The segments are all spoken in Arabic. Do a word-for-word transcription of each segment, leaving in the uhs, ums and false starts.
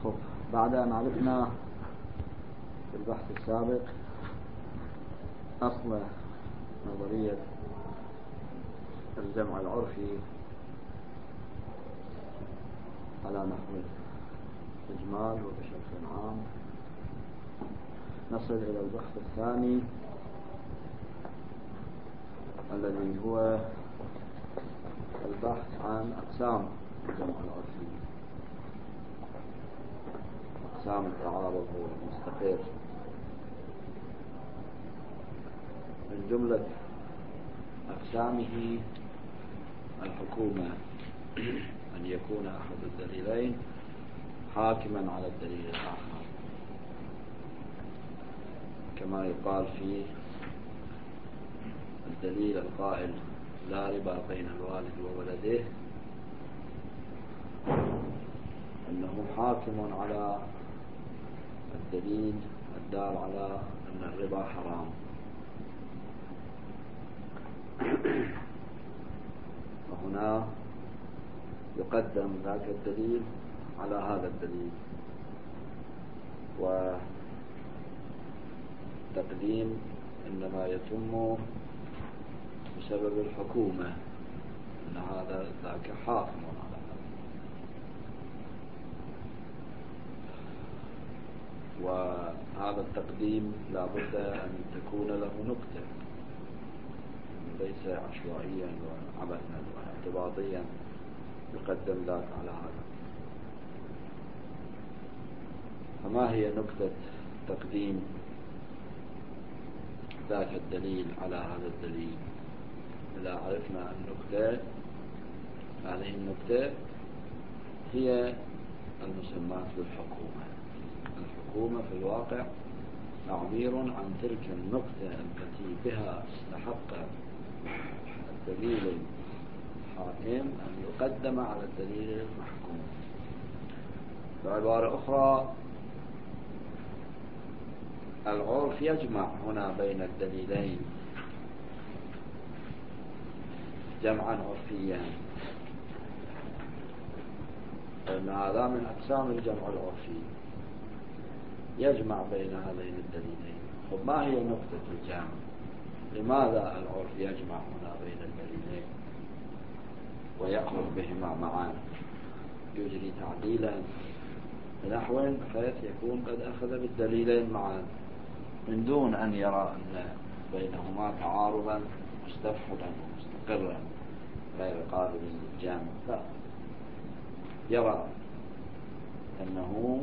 خب بعد أن عرفنا في البحث السابق أصل نظرية الجمع العرفي على نحو الإجمال وبشكل عام، نصل إلى البحث الثاني الذي هو البحث عن أقسام الجمع العرفي، أقسام التعارض المستقر. من جملة أقسامه الحكومة، أن يكون أحد الدليلين حاكما على الدليل الآخر، كما يقال في الدليل القائل لا ربا بين الوالد وولده، أنه حاكم على الدليل الدال على أن الربا حرام. وهنا يقدم ذاك الدليل على هذا الدليل، وتقديم إنما يتم بسبب الحكومة، أن هذا ذاك حاكم على هذا. وهذا التقديم لا بد أن تكون له نكتة، ليس عشوائيا وعبثا واعتباطيا يقدم ذاك على هذا. فما هي نكتة تقديم ذاك الدليل على هذا الدليل؟ إذا عرفنا النكتة، هذه النكتة هي المسمات بالحكومة. الحكومة في الواقع تعبير عن تلك النكتة التي بها استحق الدليل الحاكم أن يقدم على الدليل المحكوم. بعبارة أخرى، العرف يجمع هنا بين الدليلين جمعا عرفيا، لأن هذا من أقسام الجمع العرفي، يجمع بين هذين الدليلين. وما هي نقطة الجمع؟ لماذا العرف يجمع هنا بين الدليلين ويأخذ بهما معا، يجري تعديلا بنحو بحيث يكون قد أخذ بالدليلين معا من دون أن يرى أن بينهما تعارضا مستفحلا ومستقرا غير قابل للجمع، لا، يرى أنه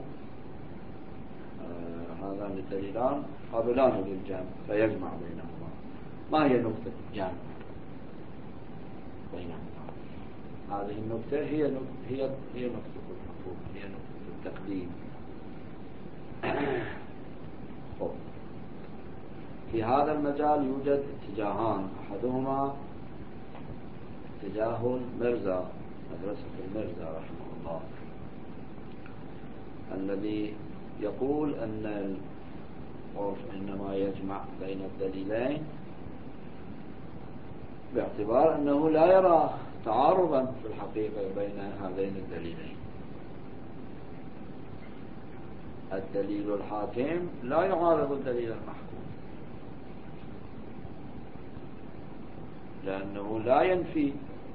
آه هذان الدليلان قابلان للجمع فيجمع بينهما. ما هي نقطة الجمع بينهما؟ هذه النقطة هي هي هي نقطة الحكم، هي نقطة التقديم. في هذا المجال يوجد اتجاهان، أحدهما اتجاه المرزا، مدرسة المرزا رحمه الله، الذي يقول أن العرف إنما يجمع بين الدليلين باعتبار أنه لا يرى تعارضا في الحقيقة بين هذين الدليلين. الدليل الحاكم لا يعارض الدليل المحكوم، لأنه لا ينفي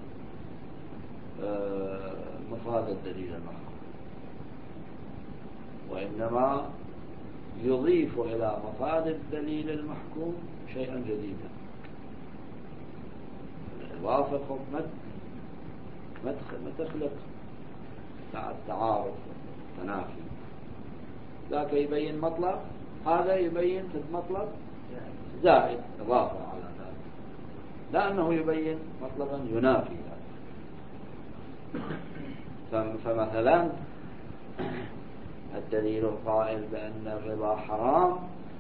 مفاد الدليل المحكوم، وإنما يضيف إلى مفاد الدليل المحكوم شيئا جديدا. الإضافة ما تخلق التعارض والتنافي، ذاك يبين مطلب، هذا يبين مطلب زائد إضافة على ذلك، لأنه يبين مطلبا ينافي ذلك. فمثلا الدليل القائل بأن الربا حرام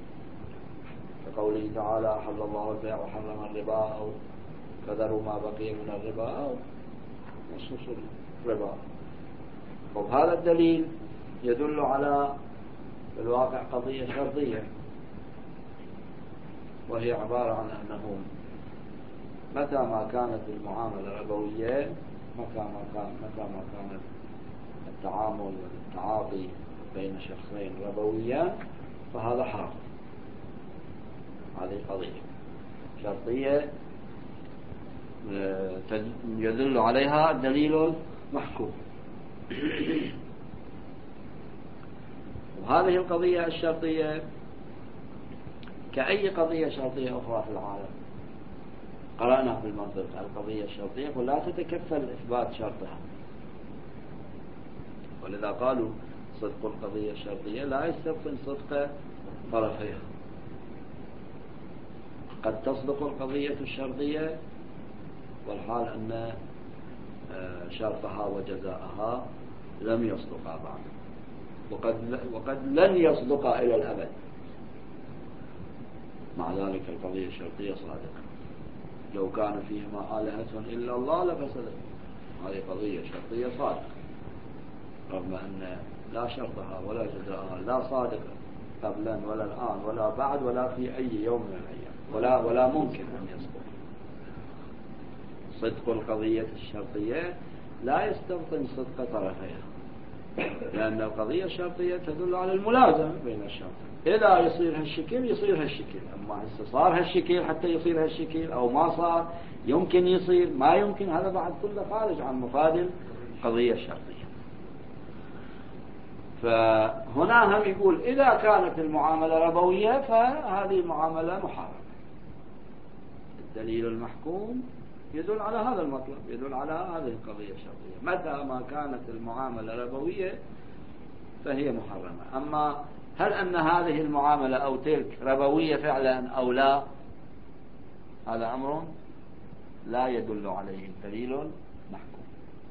كقوله تعالى أحل الله البيع وحرم الربا، أو فذروا ما بقي من الربا، أو نصوص الربا. وهذا الدليل يدل على في الواقع قضية شرطية، وهي عبارة عن أنه متى ما كانت المعاملة ربوية، متى ما كان متى ما كانت التعامل والتعاطي بين شخصين ربويان فهذا حرام. هذه قضية شرطية يدل عليها الدليل المحكوم. وهذه القضية الشرطية كأي قضية شرطية أخرى في العالم قرأنا في المنطق القضية الشرطية ولا تتكفل إثبات شرطها، ولذا قالوا صدق القضية الشرطية لا يستبطن صدق طرفيها. قد تصدق القضية الشرطية والحال أن شرطها وجزاءها لم يصدقا بعد، وقد, وقد لن يصدقا إلى الأبد، مع ذلك القضية الشرطية صادقة. لو كان فيهما آلهة إلا الله لفسدت. هذه قضية شرطية صادقة رغم أن لا شرطها ولا جزاءها لا صادقة قبلا ولا الآن ولا بعد ولا في أي يوم من الأيام، ولا ولا ممكن أن يصدق. صدق القضية الشرطية لا يستبطن صدق طرفيها، لأن القضية الشرطية تدل على الملازمة بين الشرطين. إذا يصير هالشكل يصير هالشكل، أما هسه صار هالشكل حتى يصير هالشكل أو ما صار يمكن يصير ما يمكن، هذا بعد كله خارج عن مفاد القضية الشرطية. فهنا هم يقول إذا كانت المعاملة ربوية فهذه المعاملة محرمة. الدليل المحكوم يدل على هذا المطلب، يدل على هذه القضية الشرطية. متى ما كانت المعاملة ربوية فهي محرمة. أما هل أن هذه المعاملة أو تلك ربوية فعلا أو لا، هذا أمر لا يدل عليه الدليل المحكوم،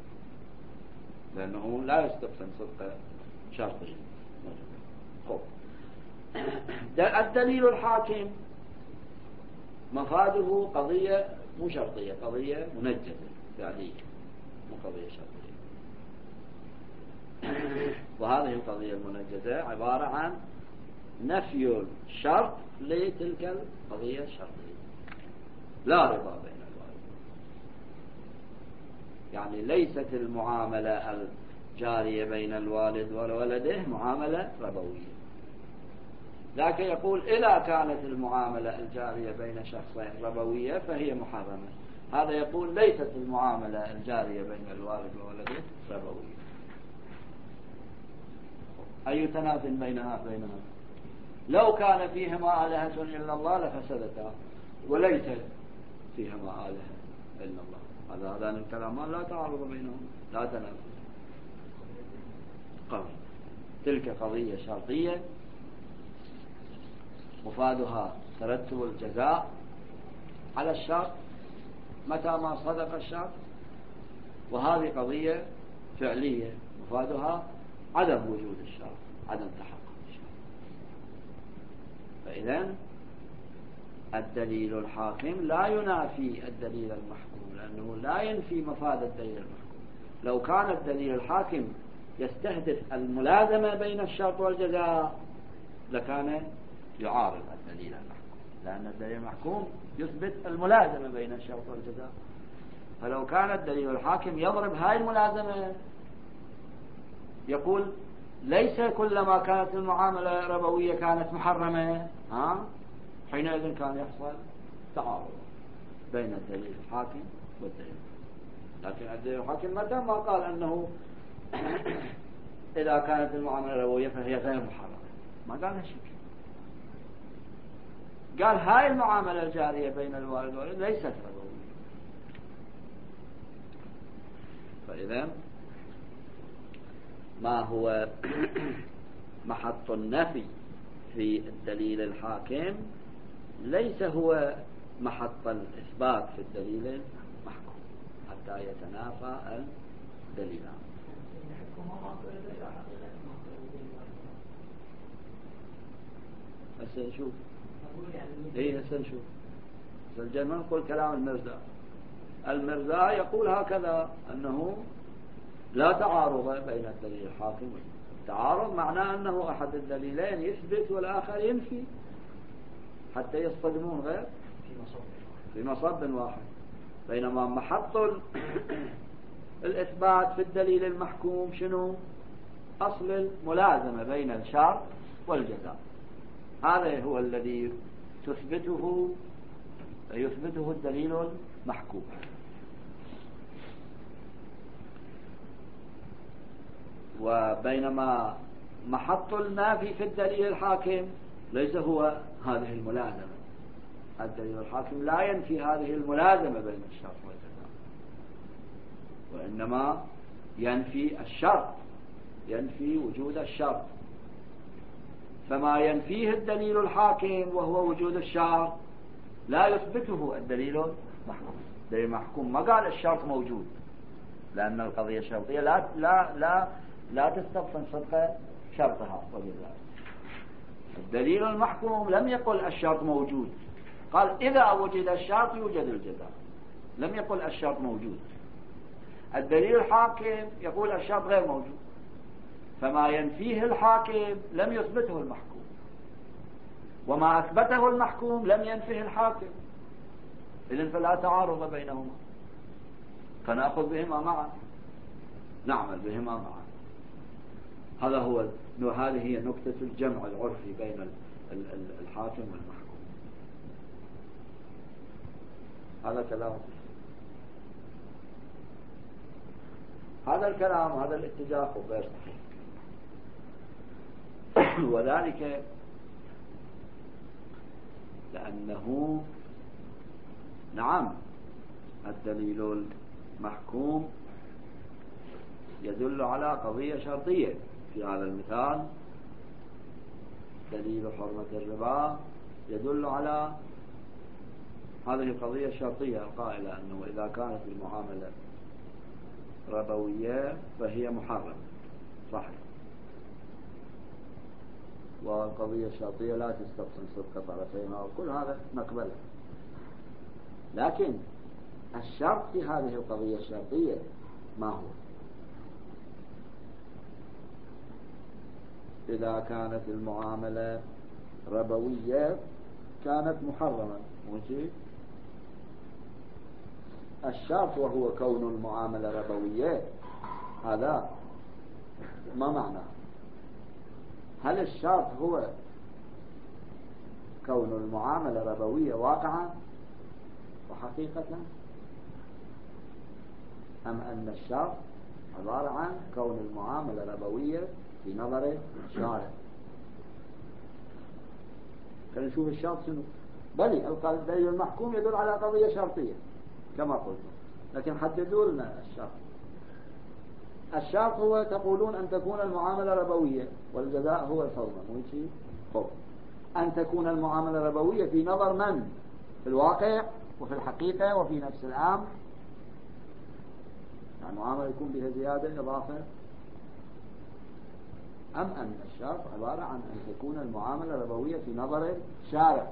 لأنه لا يستبطن صدق شرطي. الدليل الحاكم مفاده قضية مو شرطية، قضية منجزة فعلية مو قضية شرطية. وهذه القضية المنجزة عبارة عن نفي الشرط لتلك القضية الشرطية، لا رضا بين الوالد. يعني ليست المعاملة الجارية بين الوالد وولده معاملة ربوية. لكن يقول إذا كانت المعاملة الجارية بين شخصين ربوية فهي محرمة. هذا يقول ليست المعاملة الجارية بين الوالد وولده ربوية. أي تناف بينها بينها؟ لو كان فيهما آلهة إلا الله لفسدتا، وليس فيهما آلهة إلا الله. هذا هذان الكلامان لا تعارض بينهم، لا تنافي. قضية تلك قضية شرطية مفادها ترتب الجزاء على الشرط متى ما صدق الشرط، وهذه قضية فعلية مفادها عدم وجود الشرط، عدم تحقق الشرط. فإذن الدليل الحاكم لا ينافي الدليل المحكوم، لأنه لا ينفي مفاد الدليل المحكوم. لو كان الدليل الحاكم يستهدف الملازمة بين الشرط والجزاء لكان يعارض الدليل المحكوم، لأن الدليل المحكوم يثبت الملازمة بين الشرط والجزاء. فلو كان الدليل الحاكم يضرب هاي الملازمة يقول ليس كلما كانت المعاملة ربوية كانت محرمة، ها حينئذ كان يحصل تعارض بين الدليل الحاكم والدليل. لكن الدليل الحاكم متى ما قال أنه إذا كانت المعاملة ربوية فهي غير محرمة، ما قال هالشيء. قال هاي المعاملة الجارية بين الوالد والولد ليست ربوية. فإذا ما هو محط النفي في الدليل الحاكم ليس هو محط الإثبات في الدليل المحكوم حتى يتنافى الدليلان. هسه نشوف. ايه هسه نشوف. الجنة نقول كلام المرزا. المرزا يقول هكذا أنه لا تعارض بين الدليل الحاكم. التعارض معناه أنه أحد الدليلين يثبت والآخر ينفي حتى يصطدمون غير في مصب واحد. بينما محط الإثبات في الدليل المحكوم شنو؟ أصل الملازمة بين الشرط والجزاء. هذا هو الذي تثبته يثبته الدليل المحكوم. وبينما محط النافي في الدليل الحاكم ليس هو هذه الملازمة. الدليل الحاكم لا ينفي هذه الملازمة بين الشرط والجزاء، وإنما ينفي الشرط، ينفي وجود الشرط. فما ينفيه الدليل الحاكم وهو وجود الشرط لا يثبته الدليل المحكوم. الدليل المحكوم ما قال الشرط موجود، لأن القضية الشرطية لا لا لا لا تستبطن صدق شرطها وجزاء. الدليل المحكوم لم يقل الشرط موجود، قال إذا وجد الشرط يوجد الجزاء، لم يقل الشرط موجود. الدليل الحاكم يقول الشرط غير موجود، فما ينفيه الحاكم لم يثبته المحكوم، وما أثبته المحكوم لم ينفيه الحاكم. إذن فلا تعارض بينهما، فنأخذ بهما معا، نعمل بهما معا. هذا هو هذه هي نكتة الجمع العرفي بين الحاكم والمحكوم. هذا كلام، هذا الكلام هذا الاتجاه غير صحيح. وذلك لأنه نعم الدليل المحكوم يدل على قضية شرطية. في هذا المثال دليل حرمة الربا يدل على هذه القضية الشرطية القائلة أنه إذا كانت المعاملة ربوية فهي محرمة، صحيح. والقضية الشرطية لا تستبطن صدق طرفيها، وكل هذا نقبله. لكن الشرط في هذه القضية الشرطية ما هو؟ إذا كانت المعاملة ربوية كانت محرمة، ماشي. الشرط وهو كون المعاملة ربوية، هذا ما معناه؟ هل الشرط هو كون المعاملة ربوية واقعا وحقيقة، أم أن الشرط عبارة عن كون المعاملة ربوية في نظر الشارع؟ خلينا نشوف الشرط شنو. بلي الدليل المحكوم يدل على قضية شرطية كما قلت، لكن حددوا لنا الشرط. الشرط هو تقولون أن تكون المعاملة ربوية، والجزاء هو الحرمة، مو شيء. خب أن تكون المعاملة ربوية في نظر من؟ في الواقع وفي الحقيقة وفي نفس الأمر. يعني المعاملة يكون بها زيادة إضافة، أم أن الشرط عبارة عن أن تكون المعاملة ربوية في نظر الشارع؟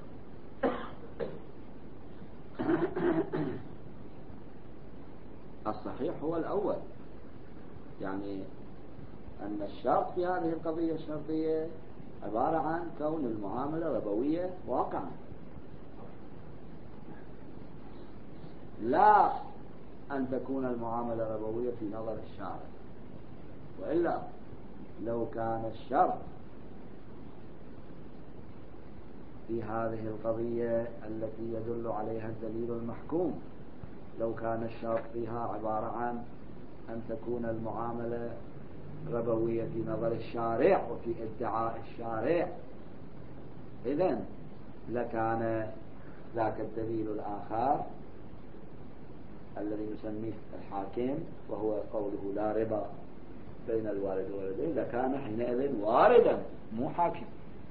الصحيح هو الأول، يعني أن الشرط في هذه القضية الشرطية عبارة عن كون المعاملة ربوية واقعا، لا أن تكون المعاملة ربوية في نظر الشارع. وإلا لو كان الشرط في هذه القضية التي يدل عليها الدليل المحكوم، لو كان الشرط فيها عبارة عن أن تكون المعاملة ربوية في نظر الشارع وفي ادعاء الشارع، إذن لكان ذاك الدليل الآخر الذي نسميه الحاكم وهو قوله لا ربا بين الوالد والوالدين، لكان حينئذ واردا مو حاكم،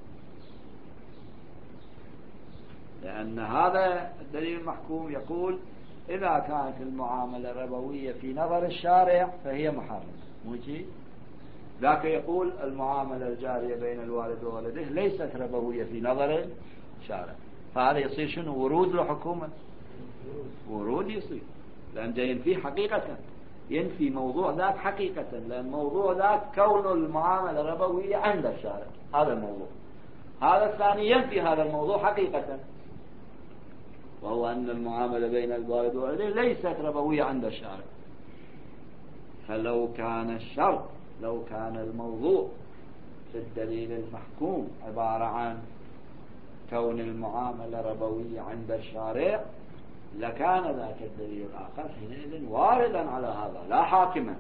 لأن هذا الدليل المحكوم يقول إذا كانت المعاملة ربوية في نظر الشارع فهي محرمة، مو شيء. ذاك يقول المعاملة الجارية بين الوالد وولده ليست ربوية في نظر الشارع، فهذا يصير شنو؟ ورود لحكومة، ورود يصير، لأن جاي ينفي حقيقة، ينفي موضوع ذاك حقيقة، لأن موضوع ذاك كون المعاملة ربوية عند الشارع، هذا الموضوع. هذا الثاني ينفي هذا الموضوع حقيقة، وهو أن المعاملة بين الوالد وولده ليست ربوية عند الشارع. فلو كان الشرط لو كان الموضوع في الدليل المحكوم عبارة عن كون المعاملة ربوية عند الشارع لكان ذاك الدليل الآخر حينئذ واردا على هذا لا حاكما.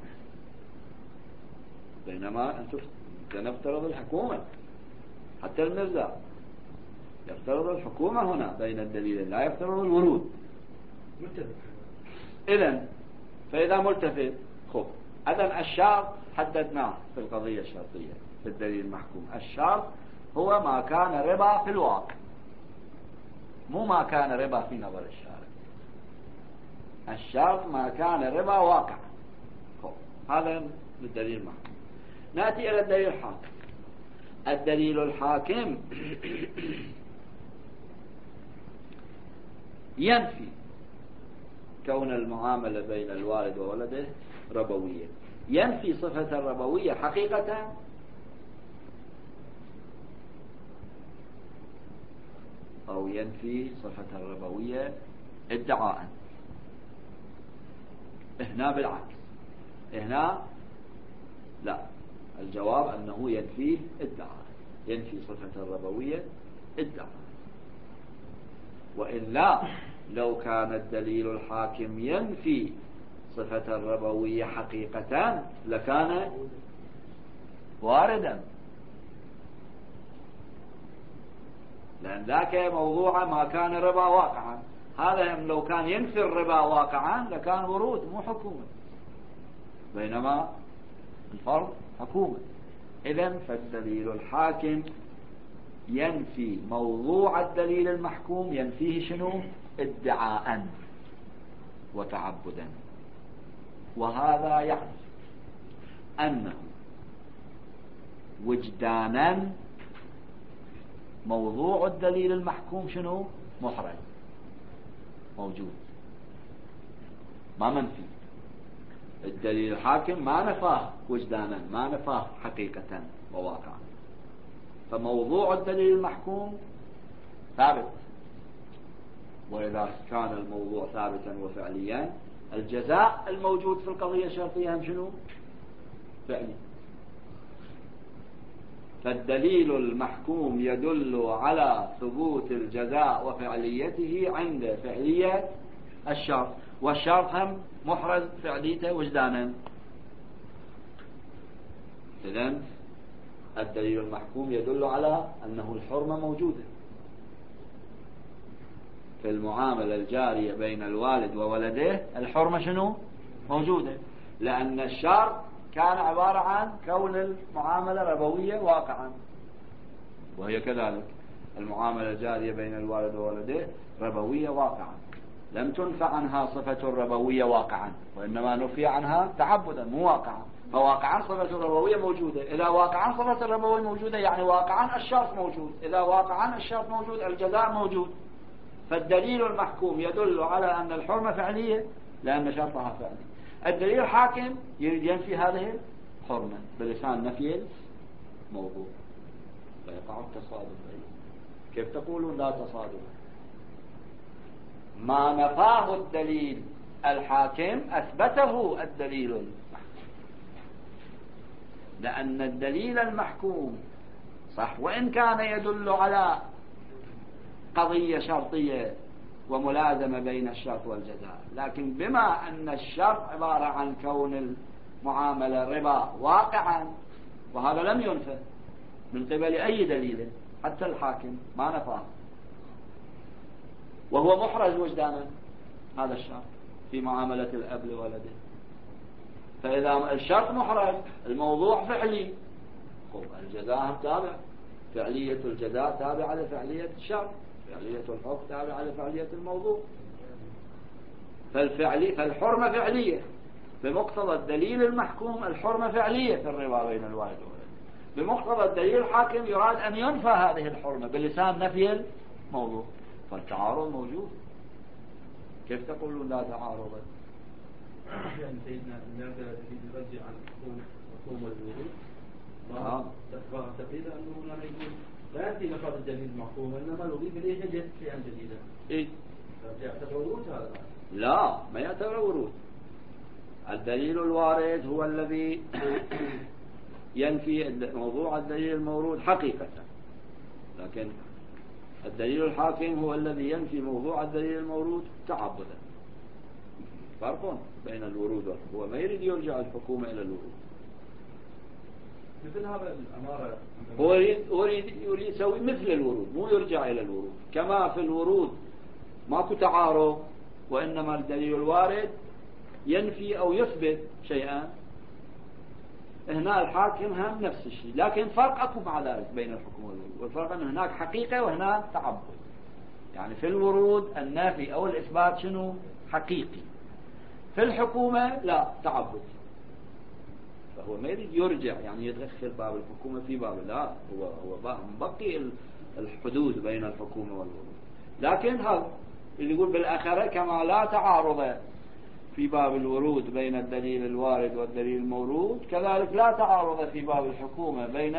بينما أنت نفترض الحكومة، حتى المرزا يفترض الحكومة هنا بين الدليلين، لا يفترض الورود. إذن فإذا ملتفت خب إذن الشرط حددناه في القضية الشرطية في الدليل المحكوم. الشرط هو ما كان ربا في الواقع، مو ما كان ربا في نظر الشارع. الشرط ما كان ربا واقع. هذا الدليل المحكوم. نأتي إلى الدليل الحاكم. الدليل الحاكم ينفي كون المعاملة بين الوالد وولده ربوية، ينفي صفة الربوية حقيقة أو ينفي صفة الربوية ادعاء. هنا بالعكس، هنا لا، الجواب أنه ينفيه ادعاء، ينفي صفة الربوية ادعاء. وإلا لو كان الدليل الحاكم ينفي صفة الربوية حقيقة لكان واردا، لأن ذاك موضوع ما كان ربا واقعا. هذا لو كان ينفي الربا واقعا لكان ورود مو حكومة، بينما الفرض حكومة. إذن فالدليل الحاكم ينفي موضوع الدليل المحكوم، ينفيه شنو؟ ادعاء وتعبدا. وهذا يعني أنه وجدانا موضوع الدليل المحكوم شنو؟ محرز موجود ما منفي. الدليل الحاكم ما نفاه وجدانا، ما نفاه حقيقة وواقعا، فموضوع الدليل المحكوم ثابت. وإذا كان الموضوع ثابتا وفعليا الجزاء الموجود في القضية الشرطية هم شنو؟ فعلي. فالدليل المحكوم يدل على ثبوت الجزاء وفعليته عند فعلية الشرط، والشرط هم محرز فعليته وجدانا. إذن الدليل المحكوم يدل على أنه الحرمة موجودة في المعاملة الجارية بين الوالد وولده. الحرمة شنو؟ موجودة، لأن الشرط كان عبارة عن كون المعاملة ربوية واقعا، وهي كذلك المعاملة الجارية بين الوالد وولده ربوية واقعا، لم تنفع عنها صفة الربوية واقعا، وإنما نفي عنها تعبدا مو واقعا. فواقعا صفة الربوية موجودة. إذا واقعا صفة الربوية موجودة يعني واقعا الشرط موجود. إذا واقعا الشرط موجود الجزاء موجود. فالدليل المحكوم يدل على أن الحرمة فعلية لأن شرطها فعلي. الدليل الحاكم يريد ينفي هذه الحرمة بلسان نفي الموضوع، فيقع التصادم. كيف تقولون لا تصادم؟ ما نفاه الدليل الحاكم أثبته الدليل المحكوم، لأن الدليل المحكوم صح وإن كان يدل على قضية شرطية وملازمة بين الشرط والجزاء، لكن بما أن الشرط عبارة عن كون المعاملة ربا واقعا، وهذا لم ينفى من قبل أي دليل حتى الحاكم ما نفاه، وهو محرز وجدانا هذا الشرط في معاملة الأب لولده. فإذا الشرط محرز الموضوع فعلي، الجزاء تابع، فعلية الجزاء تابعة لفعلية الشرط، فعلية الحكم تابعة لفعلية الموضوع. فالفعلي فالحرمة فعلية بمقتضى الدليل المحكوم، الحرمة فعلية في الربا بين الوالد والولد. بمقتضى الدليل الحاكم يراد أن ينفى هذه الحرمة بلسان نفي الموضوع، فالتعارض موجود. كيف تقولون لا تعارض؟ يعني سيدنا لماذا تريد يرجع عن حكومة حكومة الوجود؟ نعم. تقريد أنه لا يقول لا يأتي لفظ الدليل المحكوم، إنما نضيف إليه جد شيئا جديدا. إيه؟ يعتبر ورود هذا؟ لا، ما يعتبر ورود. الدليل الوارد هو الذي ينفي موضوع الدليل المورود حقيقة، لكن الدليل الحاكم هو الذي ينفي موضوع الدليل المورود تعبدا. فرق بين الورود، هو ما يريد يرجع الحكومة إلى الورود، مثل هذا الأمارة هو يريد يريد يسوي مثل الورود، مو يرجع إلى الورود. كما في الورود ماكو تعارض، وإنما الدليل الوارد ينفي أو يثبت شيئا، هنا الحاكم هم نفس الشيء، لكن فرق أكو مع ذلك بين الحكم والورود، والفرق أن هناك حقيقة وهناك تعبد. يعني في الورود النافي أو الإثبات شنو؟ حقيقي. في الحكومة لا، تعبد. فهو ما يريد يرجع يعني يدخل باب الحكومة في باب، لا، هو هو مبقي الحدود بين الحكومة والورود. لكن هذا اللي يقول بالآخرة كما لا تعارض في باب الورود بين الدليل الوارد والدليل المورود، كذلك لا تعارض في باب الحكومة بين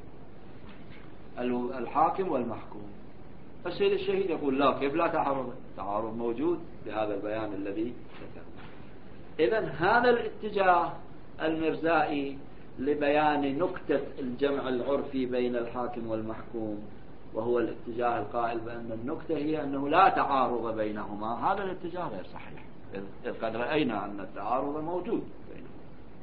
الحاكم والمحكوم. السيد الشهيد يقول لا، كيف لا تعارض؟ تعارض موجود بهذا البيان الذي ذكرنا. إذن هذا الاتجاه المرزائي لبيان نكتة الجمع العرفي بين الحاكم والمحكوم، وهو الاتجاه القائل بأن النكتة هي أنه لا تعارض بينهما، هذا الاتجاه غير صحيح، إذ قد رأينا أن التعارض موجود بينهما.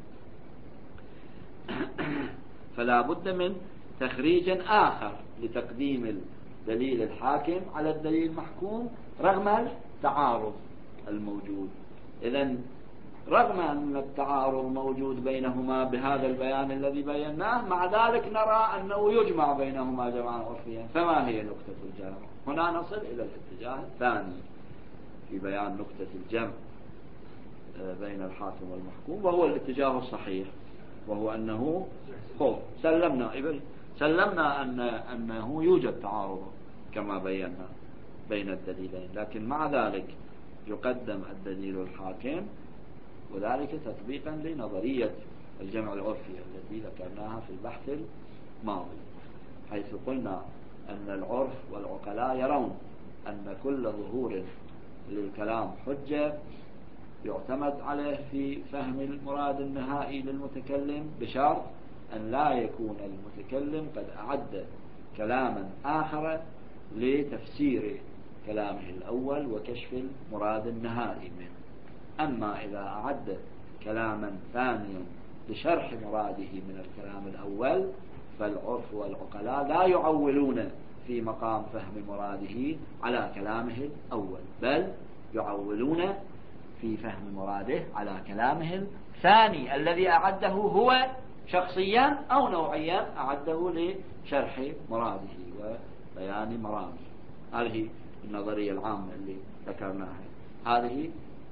فلا بد من تخريج آخر لتقديم الدليل الحاكم على الدليل المحكوم رغم التعارض الموجود. إذن رغم أن التعارض موجود بينهما بهذا البيان الذي بيناه، مع ذلك نرى أنه يجمع بينهما جمعا عرفيا. فما هي نكتة الجمع؟ هنا نصل إلى الاتجاه الثاني في بيان نكتة الجمع بين الحاكم والمحكوم، وهو الاتجاه الصحيح، وهو أنه هو سلمنا سلمنا أن أنه يوجد تعارض كما بينا بين الدليلين، لكن مع ذلك يقدم الدليل الحاكم، وذلك تطبيقا لنظرية الجمع العرفي التي ذكرناها في البحث الماضي، حيث قلنا أن العرف والعقلاء يرون أن كل ظهور للكلام حجة يعتمد عليه في فهم المراد النهائي للمتكلم، بشرط أن لا يكون المتكلم قد أعد كلاما آخر لتفسير كلامه الأول وكشف المراد النهائي منه. أما إذا أعد كلاما ثانيا لشرح مراده من الكلام الأول، فالعرف والعقلاء لا يعولون في مقام فهم مراده على كلامه الأول، بل يعولون في فهم مراده على كلامه الثاني الذي أعده هو شخصيا أو نوعيا أعده لشرح مراده وبيان مراده. هذه النظرية العامة اللي ذكرناها، هذه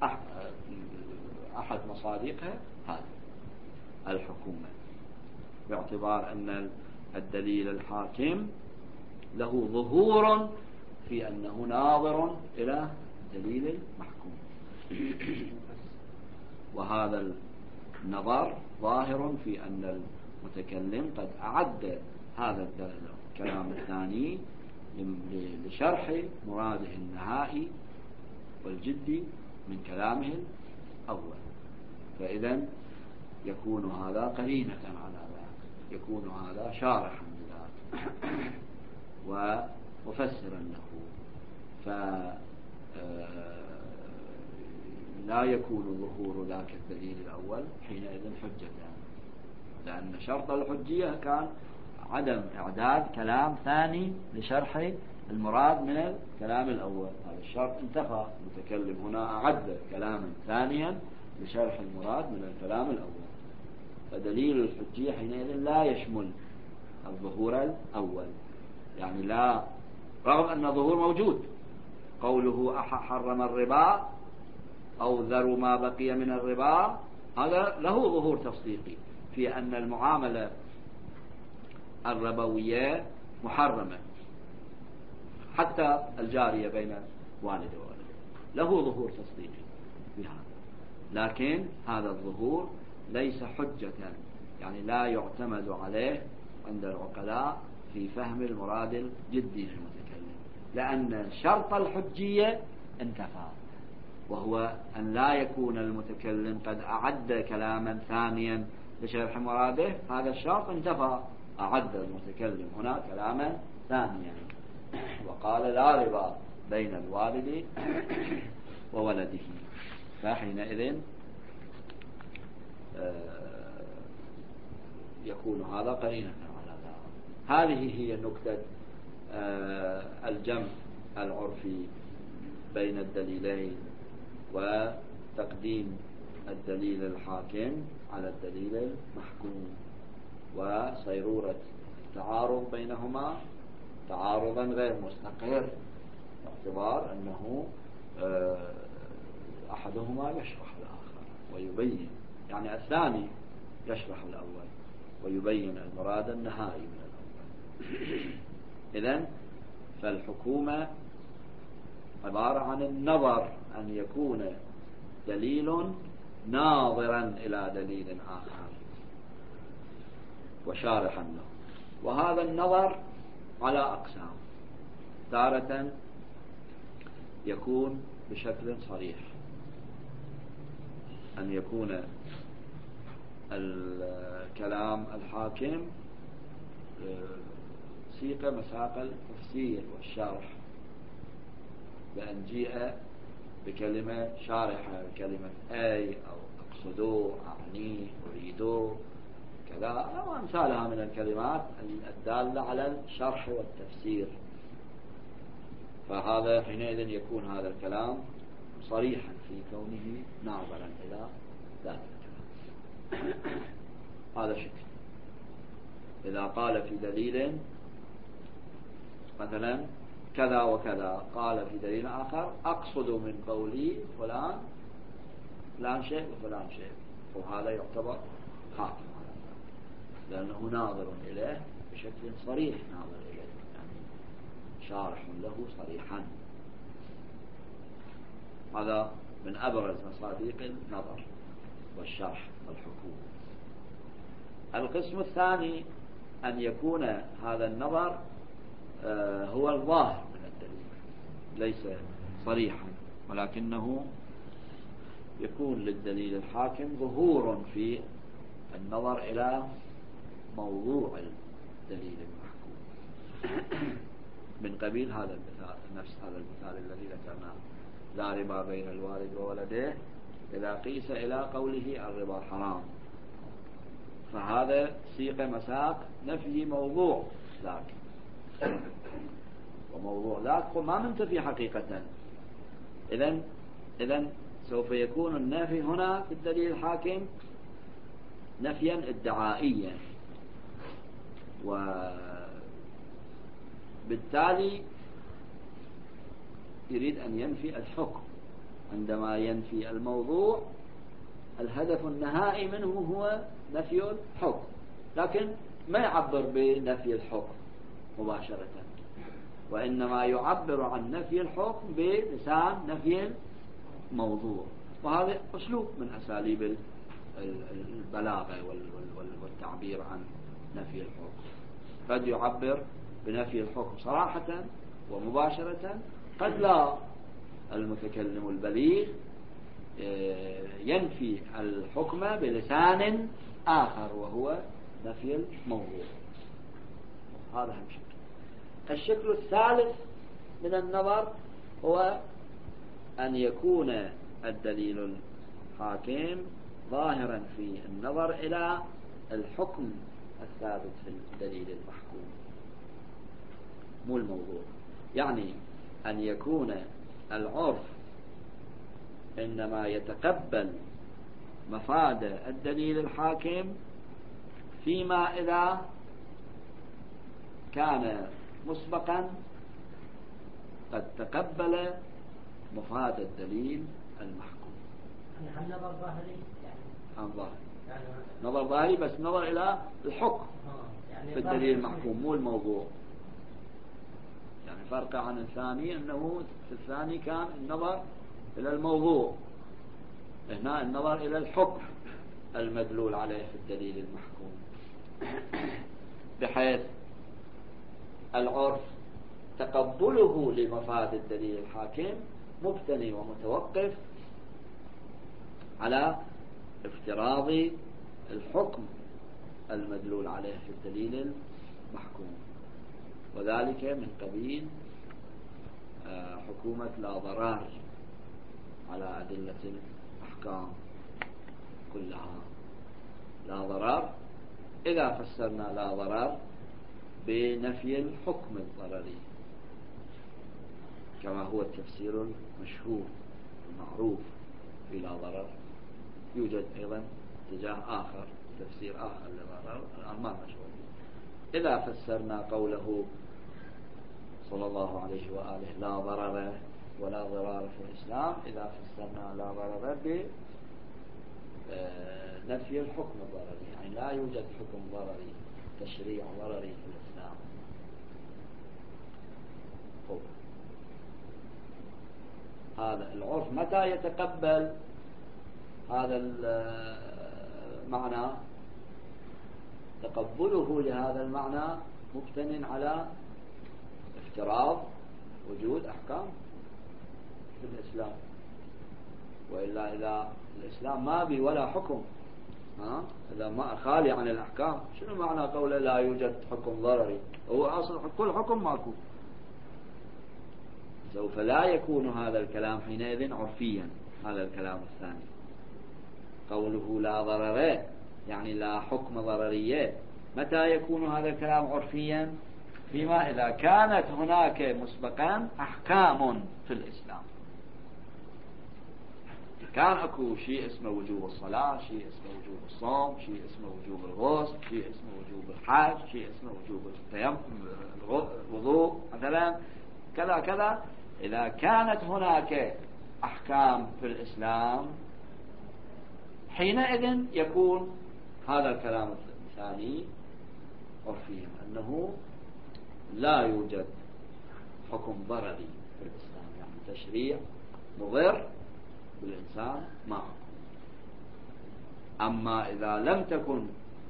أحد مصادقها هذا الحكومة، باعتبار أن الدليل الحاكم له ظهور في أنه ناظر إلى دليل المحكوم، وهذا النظر ظاهر في أن المتكلم قد أعد هذا الكلام الثاني لشرح مراده النهائي والجدي من كلامه الأول، فإذا يكون هذا قرينة على ذلك، يكون هذا شارحا لذلك ومفسرا له، فلا يكون ظهور ذاك الدليل الأول حينئذ حجة، لأن شرط الحجية كان عدم إعداد كلام ثاني لشرح المراد من الكلام الأول. هذا الشرط انتفى، المتكلم هنا أعد كلاما ثانيا لشرح المراد من الكلام الأول، فدليل الحجية حينئذ لا يشمل الظهور الأول، يعني لا، رغم أن الظهور موجود، قوله حرم الربا أو ذروا ما بقي من الربا، هذا له ظهور تصديقي في أن المعاملة الربوية محرمة، حتى الجارية بين والد وولد له ظهور تصديقي في هذا، لكن هذا الظهور ليس حجة، يعني لا يعتمد عليه عند العقلاء في فهم المراد الجدي للمتكلم، لأن شرط الحجية انتفى، وهو أن لا يكون المتكلم قد أعد كلاما ثانيا لشرح مراده هذا الشرط انتفى، أعد المتكلم هنا كلاما ثانيا وقال لا ربا بين الوالد وولده، فحينئذ يكون هذا قرينة على ذلك. هذه هي نكتة الجمع العرفي بين الدليلين وتقديم الدليل الحاكم على الدليل المحكوم، وصيرورة التعارض بينهما تعارضا غير مستقر باعتبار أنه أحدهما يشرح الآخر ويبين، يعني الثاني يشرح الأول ويبين المراد النهائي من الأول. إذن فالحكومة عبارة عن النظر، أن يكون دليل ناظرا إلى دليل آخر وشارحا له، وهذا النظر على أقسام. تارة يكون بشكل صريح، أن يكون الكلام الحاكم سيق مساق التفسير والشرح، بأن جيء بكلمة شارحة، كلمة أي أو أقصدوا أعني أريدوا كذا أو أمثالها من الكلمات الدالة على الشرح والتفسير، فهذا حينئذ يكون هذا الكلام صريحا في كونه ناظرا إلى ذات الكلام. هذا شكل. إذا قال في دليل مثلا كذا وكذا، قال في دليل آخر أقصد من قولي فلان فلان شيء وفلان شيء، وهذا يعتبر حاكم لأنه ناظر إليه بشكل صريح، ناظر إليه يعني شارح له صريحا. هذا من أبرز مصادق النظر والشرح والحكوم. القسم الثاني أن يكون هذا النظر هو الظاهر من الدليل، ليس صريحا، ولكنه يكون للدليل الحاكم ظهور في النظر إلى موضوع الدليل المحكوم، من قبيل هذا المثال، نفس هذا المثال الذي ذكرناه، لا ربا بين الوالد وولده، إذا قيس إلى قوله الربا حرام، فهذا سيق مساق نفي موضوع ذاك، وموضوع ذاك هو ما منتفي حقيقة. إذن إذن سوف يكون النفي هنا في الدليل الحاكم نفيا ادعائيا، وبالتالي يريد أن ينفي الحكم. عندما ينفي الموضوع الهدف النهائي منه هو نفي الحكم، لكن ما يعبر بنفي الحكم مباشرة، وإنما يعبر عن نفي الحكم بلسان نفي الموضوع، وهذا أسلوب من أساليب البلاغة والتعبير عن نفي الحكم. قد يعبر بنفي الحكم صراحة ومباشرة، قد لا. المتكلم البليغ ينفي الحكم بلسان آخر وهو نفي الموضوع. هذا هم شكل. الشكل الثالث من النظر هو أن يكون الدليل الحاكم ظاهرا في النظر إلى الحكم الثابت في الدليل المحكوم، مو الموضوع. يعني أن يكون العرف إنما يتقبل مفاد الدليل الحاكم فيما إذا كان مسبقا قد تقبل مفاد الدليل المحكوم. يعني عن نظر ظاهري، يعني عن ظاهري، يعني نظر ظاهري بس نظر إلى الحكم يعني في الدليل المحكوم مو الموضوع. يعني فرق عن الثاني أنه في الثاني كان النظر إلى الموضوع، هنا النظر إلى الحكم المدلول عليه في الدليل المحكوم، بحيث العرف تقبله لمفاد الدليل الحاكم مبتني ومتوقف على افتراض الحكم المدلول عليه في الدليل المحكوم، وذلك من قبيل حكومة لا ضرر على أدلة الأحكام كلها. لا ضرر إذا فسرنا لا ضرر بنفي الحكم الضرري كما هو التفسير المشهور المعروف في لا ضرر، يوجد أيضا اتجاه آخر تفسير آخر لضرر الآن ما مشهور. إذا فسرنا قوله صلى الله عليه وآله لا ضرر ولا ضرار في الإسلام، إذا فسرنا لا ضرر بنفي الحكم الضرري، يعني لا يوجد حكم ضرري تشريع ضرري في الإسلام. طب. هذا العرف متى يتقبل هذا المعنى؟ تقبله لهذا المعنى مبتن على افتراض وجود أحكام في الإسلام، وإلا إذا الإسلام ما بي ولا حكم، ها؟ إذا ما خالي عن الأحكام، شنو معنى قوله لا يوجد حكم ضرري؟ هو أصل كل حكم ماكو، سوف لا يكون هذا الكلام حينئذ عرفيا. هذا الكلام الثاني قوله لا ضرر يعني لا حكم ضررية، متى يكون هذا الكلام عرفيا؟ فيما إذا كانت هناك مسبقا أحكام في الإسلام، كان أكو شيء اسمه وجوب الصلاة، شيء اسمه وجوب الصوم، شيء اسمه وجوب الغسل، شيء اسمه وجوب الحج، شيء اسمه وجوب التيمم الوضوء مثلا كذا كذا. إذا كانت هناك أحكام في الإسلام حينئذ يكون هذا الكلام الثاني عرفيا، أنه لا يوجد حكم ضرري في الإسلام، يعني تشريع مضر بالإنسان ما حكم. أما إذا لم تكن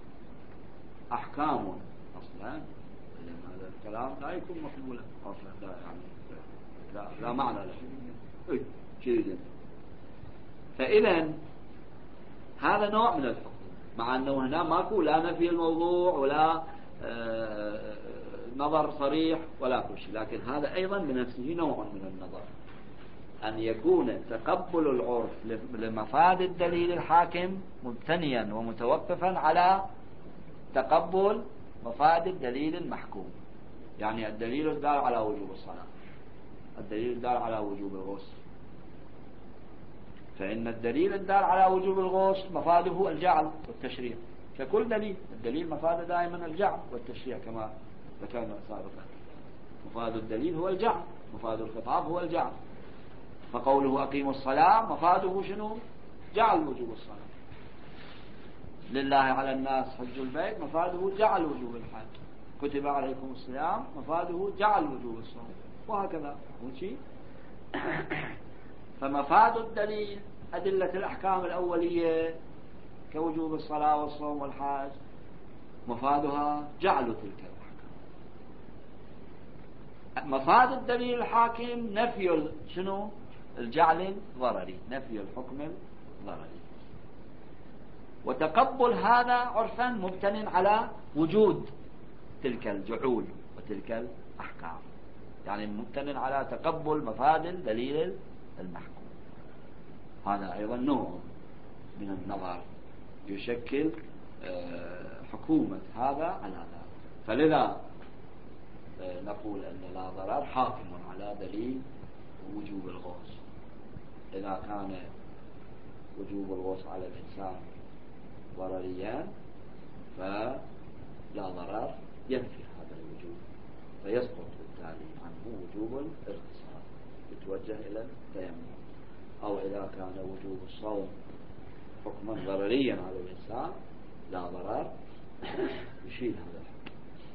أحكام أصلا هذا الكلام لا يكون مقبولا أصلا، لا يعني لا, لا معنى له إيه جيدا. فإذا هذا نوع من الحكم، مع أنه هنا ماكو لا نفي الموضوع ولا آه نظر صريح ولا كل شيء، لكن هذا أيضا بنفسه نوع من النظر، أن يكون تقبل العرف لمفاد الدليل الحاكم مبتنيا ومتوقفا على تقبل مفاد الدليل المحكوم. يعني الدليل الدال على وجوب الصلاة، الدليل الدال على وجوب الغسل، فإن الدليل الدال على وجوب الغسل مفاده الجعل والتشريع ككل دليل. الدليل مفاده دائما الجعل والتشريع كما ذكرنا سابقا، مفاد الدليل هو الجعل، مفاد الخطاب هو الجعل. فقوله أقيموا الصلاة مفاده شنو؟ جعل وجوب الصلاة. لله على الناس حج البيت مفاده جعل وجوب الحج. كتب عليكم الصيام مفاده جعل وجوب الصوم، وهكذا ماشي. فمفاد الدليل أدلة الأحكام الأولية كوجوب الصلاة والصوم والحج مفادها جعل تلك الأحكام. مفاد الدليل الحاكم نفي شنو؟ الجعل الضرري، نفي الحكم الضرري. وتقبل هذا عرفا مبتن على وجود تلك الجعول وتلك الأحكام، يعني مبتن على تقبل مفاد الدليل المحكوم. هذا أيضا نوع من النظر يشكل حكومة هذا على هذا. فلذا نقول أن لا ضرر حاكم على دليل وجوب الغسل. إذا كان وجوب الغسل على الإنسان ضرريا فلا ضرر ينفي هذا الوجوب، فيسقط بالتالي عنه وجوب الاغتسال يتوجه إلى التيمم. أو إذا كان وجوب الصوم حكما ضرريا على الإنسان لا ضرر يشيل هذا الحكم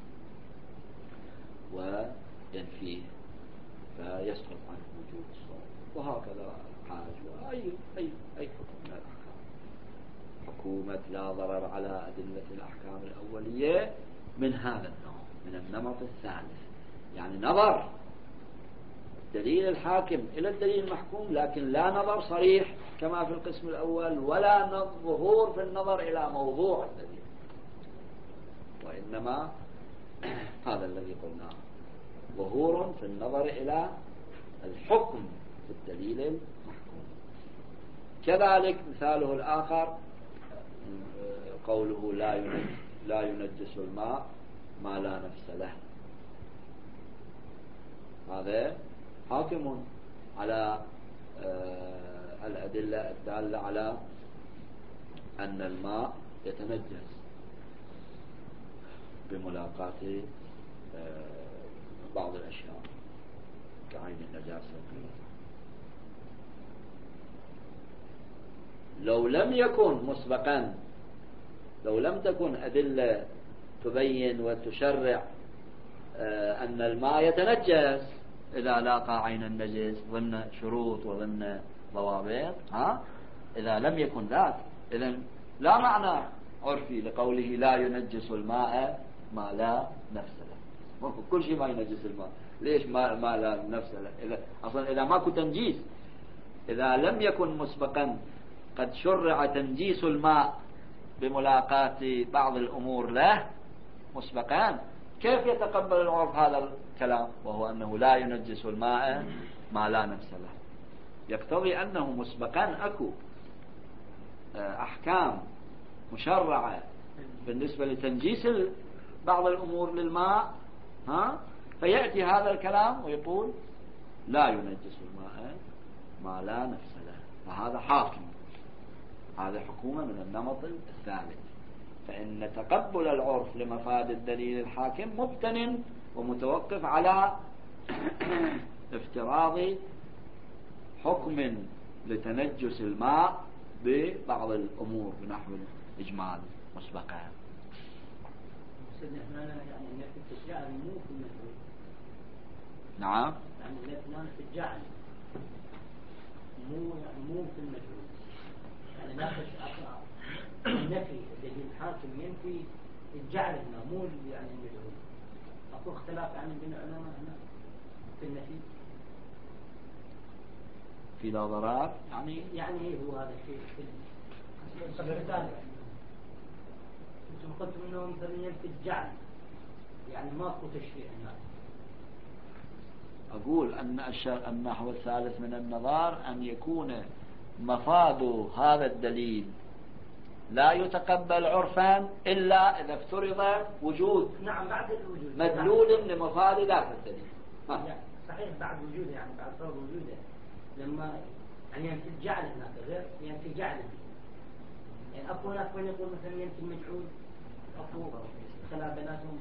وينفيه فيسقط عنه وجوب الصوم. وهكذا الحاج وأي أي أي حكم من الأحكام. حكومة لا ضرر على أدلة الأحكام الأولية من هذا النوع، من النمط الثالث، يعني نظر دليل الحاكم إلى الدليل المحكوم، لكن لا نظر صريح كما في القسم الأول، ولا ظهور في النظر إلى موضوع الدليل، وإنما هذا الذي قلناه ظهور في النظر إلى الحكم في الدليل المحكوم. كذلك مثاله الآخر قوله لا ينجس, لا ينجس الماء ما لا نفس له، هذا حاكم على الأدلة الدالة على أن الماء يتنجس بملاقاة بعض الأشياء كعين النجاسة. لو لم يكن مسبقا، لو لم تكن أدلة تبين وتشرع أن الماء يتنجس إذا لاقى عين النجس ضمن شروط وضمن ضوابط، ها إذا لم يكن ذاك، إذن لا معنى عرفي لقوله لا ينجس الماء ما لا نفس له. كل شيء ما ينجس الماء، ليش ما, ما لا نفس له؟ إذا أصلا إذا ماكو تنجيس، إذا لم يكن مسبقا قد شرع تنجيس الماء بملاقاة بعض الأمور له مسبقا، كيف يتقبل العرف هذا الكلام وهو أنه لا ينجس الماء ما لا نفس له؟ يقتضي أنه مسبقا أكو أحكام مشرعة بالنسبة لتنجيس بعض الأمور للماء، ها فيأتي هذا الكلام ويقول لا ينجس الماء ما لا نفس له، فهذا حاكم، هذا حكومة من النمط الثالث. فإن تقبل العرف لمفاد الدليل الحاكم مبتن ومتوقف على افتراض حكم لتنجس الماء ببعض الأمور بنحو الإجمال مسبقا. يعني نفي التجعل مو في المجهول. نعم. يعني نفي التجعل مو يعني مو في المجهول. يعني ناقش أقرأ النفي الدليل الحاكم ينفي الجعل هنا مو يعني المجهول. أكو اختلاف يعني بين العلماء هنا في النفي. في لا ضرر يعني يعني هو هذا الشيء في الصف الثالث. انتم قلتم انه مثلا ينفي الجعل، يعني ماكو تشريع هناك. أقول أن النحو الثالث من النظر أن يكون مفاد هذا الدليل لا يتقبل عرفا إلا إذا افترض وجود نعم بعد الوجود مدلول لمفاد ذاك الدليل. يعني صحيح بعد وجوده، يعني بعد فرض وجوده لما يعني ينفي الجعل هناك غير ينفي جعله. يعني أكو ناس من يقول مثلا ينفي المجعول، أكو خلاف بيناتهم.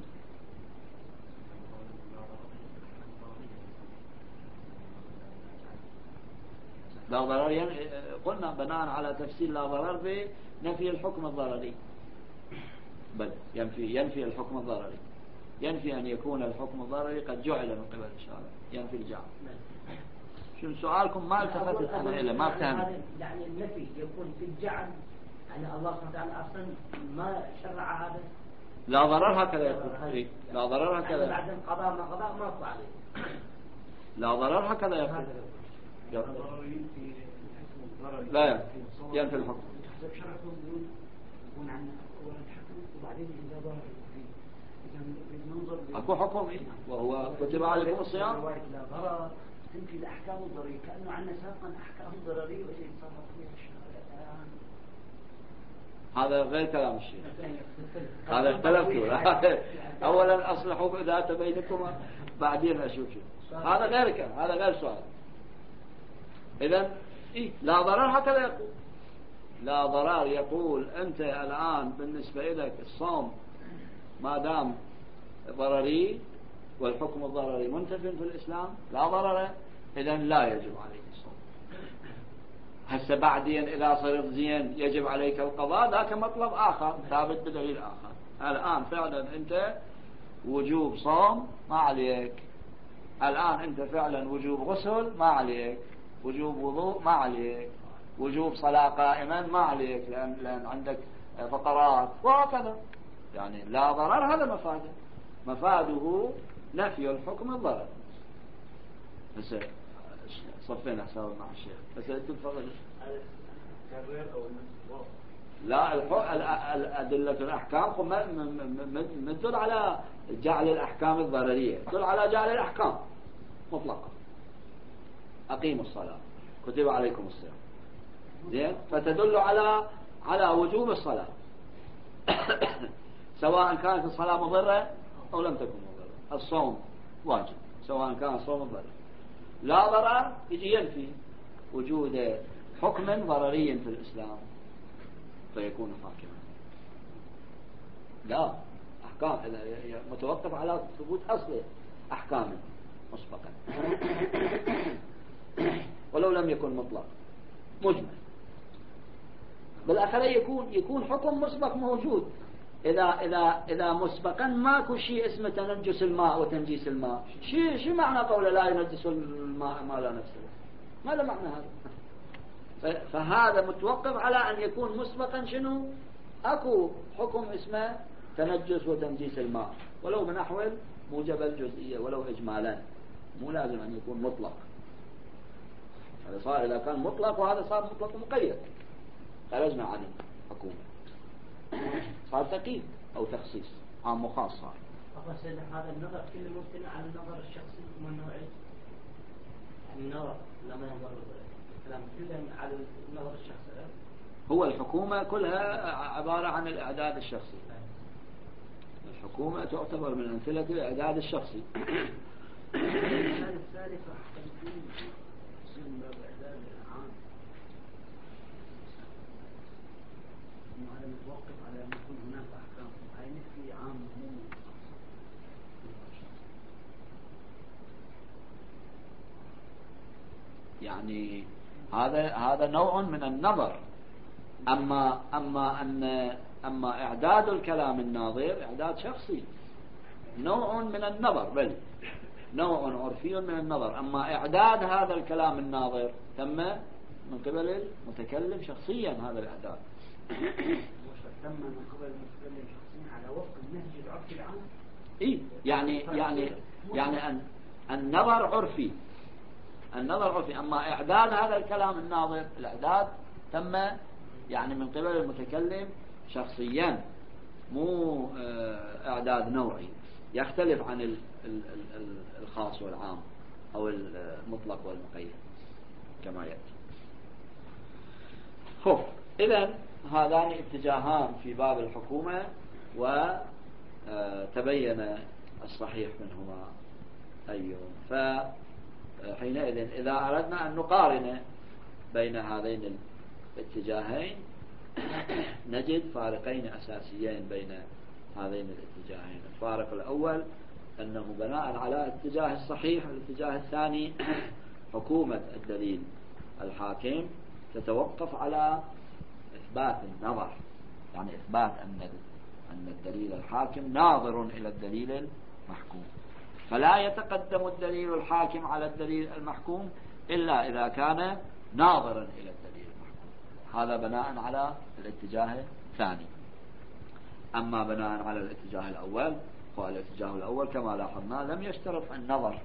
لا ضرر يعني قلنا بناء على تفسير لا ضرر بنفي الحكم الضرري، بل ينفي ينفي الحكم الضرري، ينفي أن يكون الحكم الضرري قد جعل من قبل الشارع، ينفي الجعل. شنو سؤالكم؟ ما التفتت أنا إلى ما فهمت. يعني النفي يكون في الجعل، يعني الله سبحانه وتعالى أصلا ما شرع هذا. لا ضرر هكذا يقول. إيه؟ لا ضرر هكذا. يعني بعد القضاء ما قضاء ما أقوى عليه. لا ضرر هكذا يقول. لا ينفي الحكم. أكو حكم وهو كتب عليكم الصيام. لا ضرر تنفي الأحكام الضررية، كأنه عندنا سابقا أحكام ضررية وشيء صار فيها الشرع. هذا غير كلام الشيخ، هذا اختلفتوا. أولا أصلحوا ذات بينكما بعدين أشوف شو هذا غير كلام، هذا غير سؤال. إذن إيه؟ لا ضرر هكذا يقول. لا ضرر يقول أنت الآن بالنسبة لك الصوم ما دام ضرري والحكم الضرري منتف في الإسلام لا ضرر، إذن لا يجب عليك الصوم. هسه بعدين إذا صرت زين يجب عليك القضاء، ذاك مطلب آخر ثابت بدليل آخر. الآن فعلا أنت وجوب صوم ما عليك، الآن أنت فعلا وجوب غسل ما عليك، وجوب وضوء ما عليك، وجوب صلاة قائما ما عليك لأن, لأن عندك فقرات وهكذا. يعني لا ضرر هذا مفاده، مفاده نفي الحكم الضرر. بس صفينا حساب مع الشيخ بس أنتم تفضل. كرر أو لا الأدلة الأحكام ما تدل على جعل الأحكام الضررية، تدل على جعل الأحكام مطلقة. أقيموا الصلاة كتب عليكم الصيام زين، فتدل على على وجوب الصلاة سواء كانت الصلاة مضرة أو لم تكن مضرة. الصوم واجب سواء كان الصوم مضرة. لا ضرر يجي ينفي وجود حكم ضرري في الإسلام فيكون حاكما. لا أحكام متوقف على ثبوت أصل أحكام مسبقا ولو لم يكن مطلق مجمل. بالآخرة يكون يكون حكم مسبق موجود. إذا إذا إذا مسبقا ماكو شيء اسمه تنجس الماء وتنجيس الماء. شيء شو معنى قوله لا ينجس الماء ما لا نفسه؟ ماذا معنى هذا؟ فهذا متوقف على أن يكون مسبقا شنو؟ أكو حكم اسمه تنجس وتنجيس الماء ولو بنحو موجب الجزئية ولو إجمالا، مو لازم أن يكون مطلق. هذا صار إذا كان مطلق وهذا صار مطلق مقيد خرجنا عن الحكومة، صار تقييد أو تخصيص عام وخاص صار. بس هذا النظر كله ممكن على النظر الشخصي والنوعي، النظر لما ينظر الكلام كله على النظر الشخصي. هو الحكومة كلها عبارة عن الإعداد الشخصي. الحكومة تعتبر من أمثلة الإعداد الشخصي. المثال الثالث يسمى بإعداد العام، هذا متوقف على أن يكون هناك أحكام هاي نفي عام مو. يعني هذا هذا نوع من النظر. أما أما أن أما إعداد الكلام الناظر إعداد شخصي، نوع من النظر، بل نوع عرفي من النظر. أما إعداد هذا الكلام الناظر تم من قبل المتكلم شخصيا. هذا الإعداد تم من قبل المتكلم شخصيا على وفق النهج العرفي العام. إيه يعني يعني يعني أن النظر عرفي، النظر عرفي. أما إعداد هذا الكلام الناظر الإعداد تم يعني من قبل المتكلم شخصيا، مو إعداد نوعي يختلف عن الخاص والعام أو المطلق والمقيد كما يأتي. خف إذن هذان اتجاهان في باب الحكومة وتبين الصحيح منهما أيهم. فحينئذ إذا أردنا أن نقارن بين هذين الاتجاهين نجد فارقين أساسيين بين هذين الاتجاهين. الفارق الأول أنه بناء على الاتجاه الصحيح، الاتجاه الثاني حكومة الدليل الحاكم تتوقف على إثبات النظر، يعني إثبات أن أن الدليل الحاكم ناظر إلى الدليل المحكوم، فلا يتقدم الدليل الحاكم على الدليل المحكوم إلا إذا كان ناظرا إلى الدليل المحكوم. هذا بناء على الاتجاه الثاني. أما بناء على الاتجاه الأول، والاتجاه الأول كما لاحظنا لم يشترط النظر،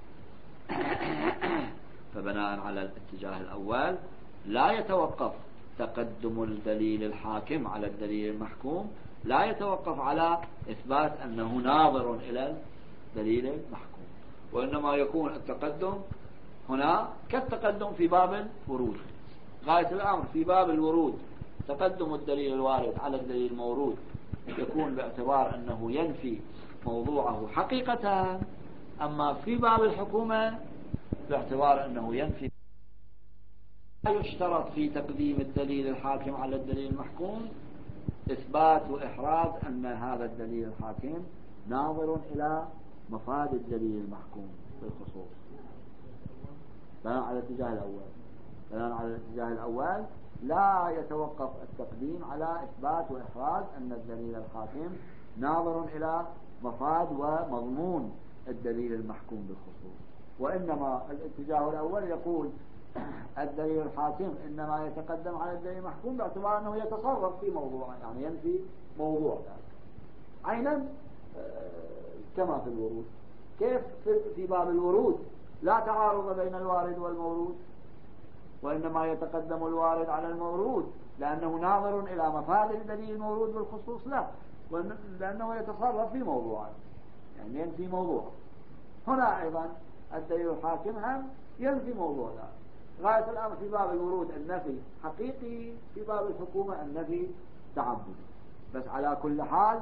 فبناء على الاتجاه الأول لا يتوقف تقدم الدليل الحاكم على الدليل المحكوم، لا يتوقف على إثبات أنه ناظر إلى الدليل المحكوم، وإنما يكون التقدم هنا كالتقدم في باب الورود. غاية الأمر في باب الورود تقدم الدليل الوارد على الدليل المورود يكون باعتبار أنه ينفي موضوعه حقيقة، أما في باب الحكومة باعتبار أنه ينفي. لا يشترط في تقديم الدليل الحاكم على الدليل المحكوم إثبات وإحراز أن هذا الدليل الحاكم ناظر إلى مفاد الدليل المحكوم بالخصوص. بناء على الاتجاه الأول بناء على الاتجاه الأول لا يتوقف التقديم على إثبات وإحراز أن الدليل الحاكم ناظر إلى مفاد ومضمون الدليل المحكوم بالخصوص، وإنما الاتجاه الأول يقول الدليل الحاكم إنما يتقدم على الدليل المحكوم باعتبار أنه يتصرف في موضوع، يعني ينفي موضوع ذلك عينا كما في الورود. كيف في باب الورود لا تعارض بين الوارد والمورود، وإنما يتقدم الوارد على المورود لأنه ناظر إلى مفاد الدليل المورود بالخصوص له، لأنه يتصرف في موضوع يعني ينفي موضوع. هنا أيضا الدليل الحاكم هم ينفي موضوع ذلك. غاية الأمر في باب الورود النفي حقيقي، في باب الحكومة النفي تعبدي. بس على كل حال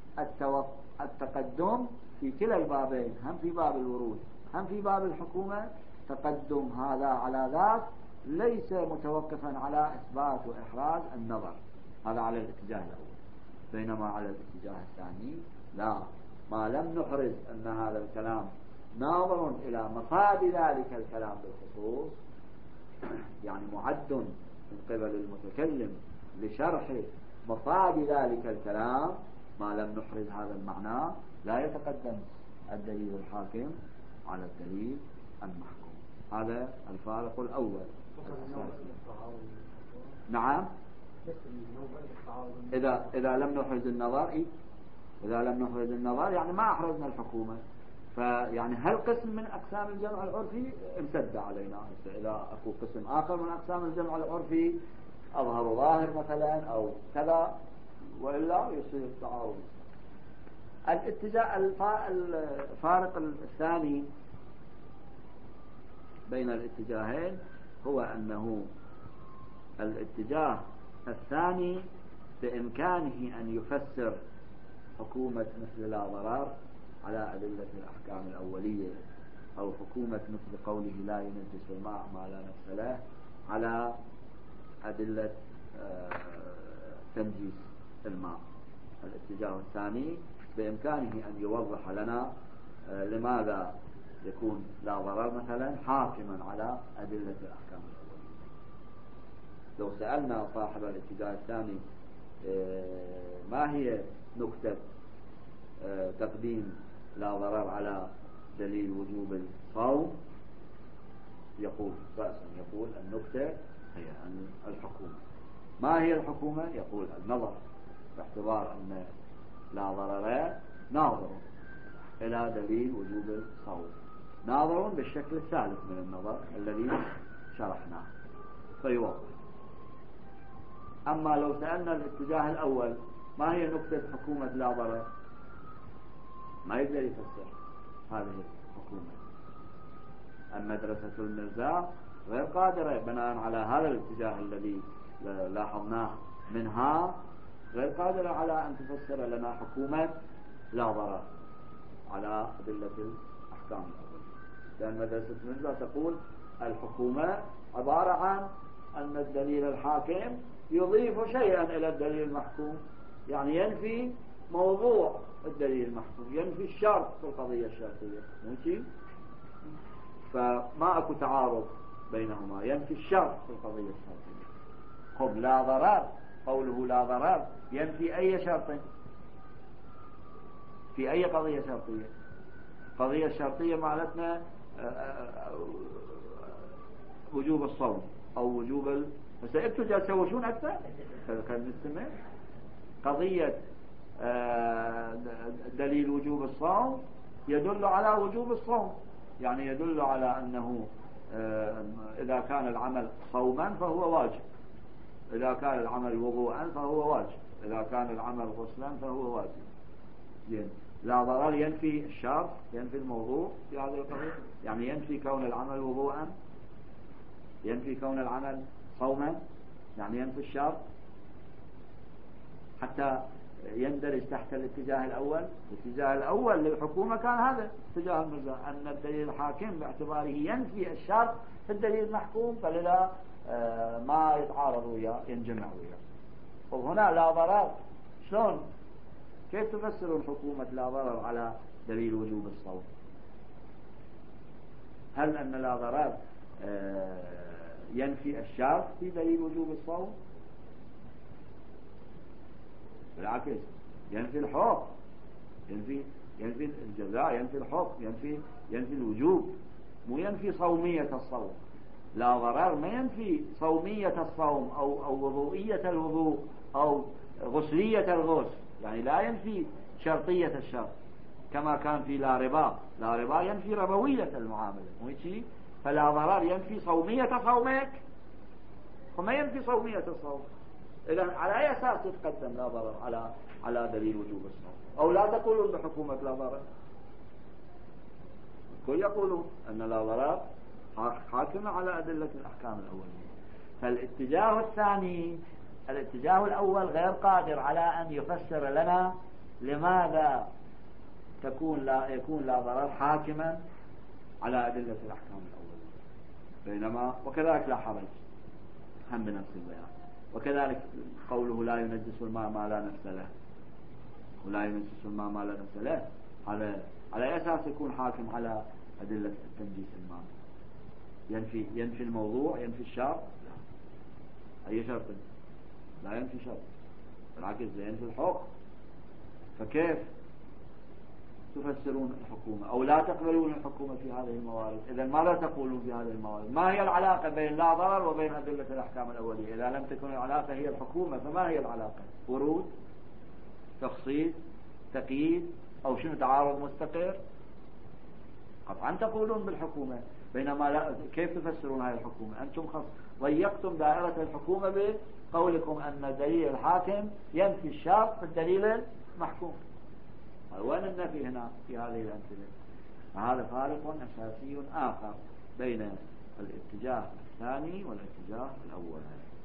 التقدم في كلا البابين، هم في باب الورود هم في باب الحكومة، تقدم هذا على ذاك ليس متوقفا على إثبات وإحراز النظر، هذا على الاتجاه الأول. بينما على الاتجاه الثاني لا، ما لم نحرز أن هذا الكلام ناظر إلى مفاد ذلك الكلام بالخصوص، يعني معد من قبل المتكلم لشرح مفاد ذلك الكلام، ما لم نحرز هذا المعنى لا يتقدم الدليل الحاكم على الدليل المحكوم. هذا الفارق الأول. نعم، إذا إذا لم نحرز النظر إيه؟ إذا لم نحرز النظر يعني ما أحرزنا الحكومة، فيعني هل قسم من أقسام الجمع العرفي امتد علينا. إذا أكو قسم آخر من أقسام الجمع العرفي أظهر ظاهر مثلا أو كذا، وإلا يصير تعارض. الاتجاه الفارق الثاني بين الاتجاهين هو أنه الاتجاه الثاني بإمكانه أن يفسر حكومة مثل لا ضرر على أدلة الأحكام الأولية، أو حكومة مثل قوله لا ينجس الماء ما لا نفس له على أدلة تنجيس الماء. الاتجاه الثاني بإمكانه أن يوضح لنا لماذا يكون لا ضرر مثلا حاكما على أدلة الأحكام الأولية. لو سألنا صاحب الاتجاه الثاني ما هي نكتة تقديم لا ضرر على دليل وجوب الصوم، يقول رأسا يقول النكتة هي الحكومة. ما هي الحكومة؟ يقول النظر، باعتبار أن لا ضرر ناظر إلى دليل وجوب الصوم، ناظر بالشكل الثالث من النظر الذي شرحناه فيوضح. أما لو سألنا الاتجاه الأول ما هي نكتة حكومة لا ضرر، ما يقدر يفسر هذه الحكومة. المدرسة المرزاق غير قادرة بناء على هذا الاتجاه الذي لاحظناه منها، غير قادرة على أن تفسر لنا حكومة لا ضرر على أدلة الأحكام الأولية. لأن مدرسة المرزاق تقول الحكومة عبارة عن أن الدليل الحاكم يضيف شيئا إلى الدليل المحكوم، يعني ينفي موضوع الدليل المحكوم، ينفي الشرط في القضية الشرطية، ماشي؟ فما أكو تعارض بينهما، ينفي الشرط في القضية الشرطية. خب لا ضرر، قوله لا ضرر ينفي أي شرط في أي قضية شرطية. قضية الشرطية معناتنا وجوب الصوم أو وجوب ال... بس انتوا جالسين تسوشون أكثر كان نستمع. قضية دليل وجوب الصوم يدل على وجوب الصوم، يعني يدل على أنه إذا كان العمل صوما فهو واجب، إذا كان العمل وضوءا فهو واجب، إذا كان العمل غسلا فهو واجب. يعني لا ضرر ينفي الشرط، ينفي الموضوع في هذه القضية، يعني ينفي كون العمل وضوءا، ينفي كون العمل صوما، يعني ينفي الشرط حتى يندرج تحت الاتجاه الأول. الاتجاه الأول للحكومة كان هذا اتجاه المرزاق، أن الدليل الحاكم باعتباره ينفي الشرط في الدليل المحكوم، فلذا ما يتعارض وياه، ينجمع وياه. وهنا لا ضرر، شلون كيف تفسرون حكومة لا ضرر على دليل وجوب الصوم؟ هل أن لا ضرر ينفي الشرط في دليل وجوب الصوم؟ بالعكس، ينفي الحكم، ينفي ينفي الجزاء، ينفي الحكم، ينفي ينفي الوجوب، مو ينفي صومية الصوم. لا ضرر ما ينفي صومية الصوم أو أو وضوئية الوضوء أو غسلية الغسل، يعني لا ينفي شرطية الشرط، كما كان في لا ربا. لا ربا ينفي ربوية المعاملة مو هيك؟ فلا ضرر ينفي صومية صومك وما ينفي صومية الصوم. إذا على أي أساس يتقدم لا ضرر على على دليل وجوب الصوم؟ أو لا تقولون بحكومة لا ضرر، كل يقولون أن لا ضرر حاكمة على أدلة الأحكام الأولية. فالاتجاه الثاني، الاتجاه الأول غير قادر على أن يفسر لنا لماذا تكون لا يكون لا ضرر حاكما على أدلة الأحكام الأولية، بينما وكذلك لا حرج هم بنفس البيان. وكذلك قوله لا ينجس الماء ما لا نفس له، ولا ينجس الماء ما لا نفس له، على على أي أساس يكون حاكم على أدلة تنجيس الماء؟ ينفي ينفي الموضوع، ينفي الشرط؟ لا. أي شرط؟ لا ينفي شرط، بالعكس ينفي الحكم. فكيف تفسرون الحكومة أو لا تقبلون الحكومة في هذه الموارد؟ إذا ماذا تقولون في هذه الموارد؟ ما هي العلاقة بين لا ضرر وبين أدلة الأحكام الأولية؟ إذا لم تكن العلاقة هي الحكومة فما هي العلاقة؟ ورود، تخصيص، تقييد، أو شنو تعارض مستقر؟ قطعا تقولون بالحكومة، بينما لا. كيف تفسرون هذه الحكومة؟ أنتم خص ضيقتم دائرة الحكومة بقولكم أن دليل الحاكم ينفي الشرط في الدليل المحكوم. وين النفي هنا في هذه الأمثلة؟ هذا فارق أساسي آخر بين الاتجاه الثاني والاتجاه الأول.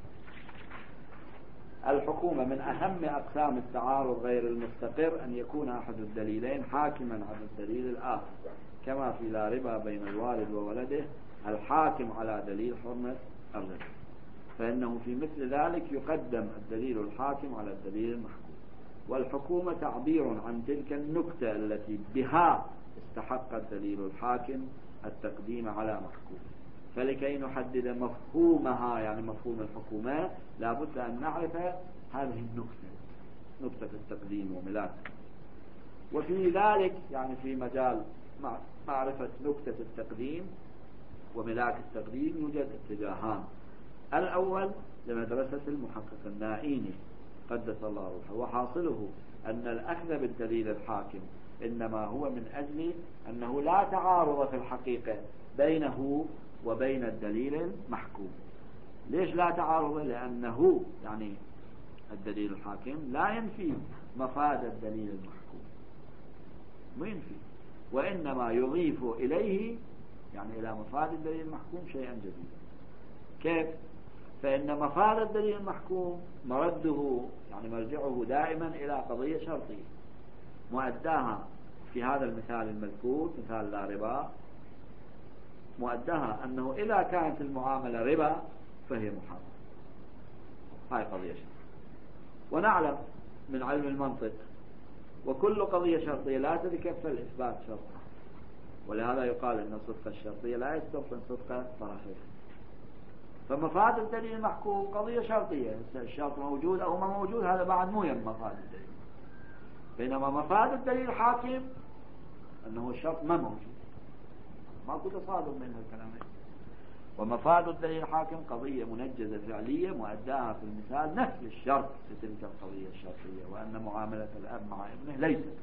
الحكومة من أهم أقسام التعارض غير المستقر أن يكون أحد الدليلين حاكما على الدليل الآخر، كما في لا ربا بين الوالد وولده الحاكم على دليل حرمة الربا، فإنه في مثل ذلك يقدم الدليل الحاكم على الدليل المحكوم. والحكومة تعبير عن تلك النكتة التي بها استحق الدليل الحاكم التقديم على محكوم. فلكي نحدد مفهومها، يعني مفهوم الحكومة، لا بد أن نعرف هذه النكتة، نكتة التقديم وملاك. وفي ذلك يعني في مجال معرفة نكتة التقديم وملاك التقديم يوجد اتجاهان. الأول لمدرسة المحقق النائيني قدس الله روحه، وحاصله أن الأخذ بالدليل الحاكم إنما هو من أجل أنه لا تعارض في الحقيقة بينه وبين الدليل المحكوم. ليش لا تعارض؟ لأنه يعني الدليل الحاكم لا ينفي مفاد الدليل المحكوم، ما ينفي، وإنما يضيف إليه يعني إلى مفاد الدليل المحكوم شيئا جديدا. كيف؟ فإن مفاد الدليل المحكوم مرده يعني مرجعه دائما إلى قضية شرطية مؤداها في هذا المثال المذكور مثال لا ربا، مؤداها أنه إذا كانت المعاملة ربا فهي محرمة. هاي قضية شرطية، ونعلم من علم المنطق وكل قضية شرطية لا تتكفل إثبات شرطها، ولهذا يقال أن صدق الشرطية لا يستوفي صدق طرفيه. فمفاد الدليل المحكوم قضية شرطية، الشرط موجود أو ما موجود هذا بعد مو يم مفاد الدليل. بينما مفاد الدليل الحاكم أنه الشرط ما موجود، ماكو تصادم بين هالكلامين. ومفاد الدليل الحاكم قضية منجزة فعلية مؤداها في المثال نفس الشرط في تلك القضية الشرطية، وأن معاملة الأب مع ابنه ليست.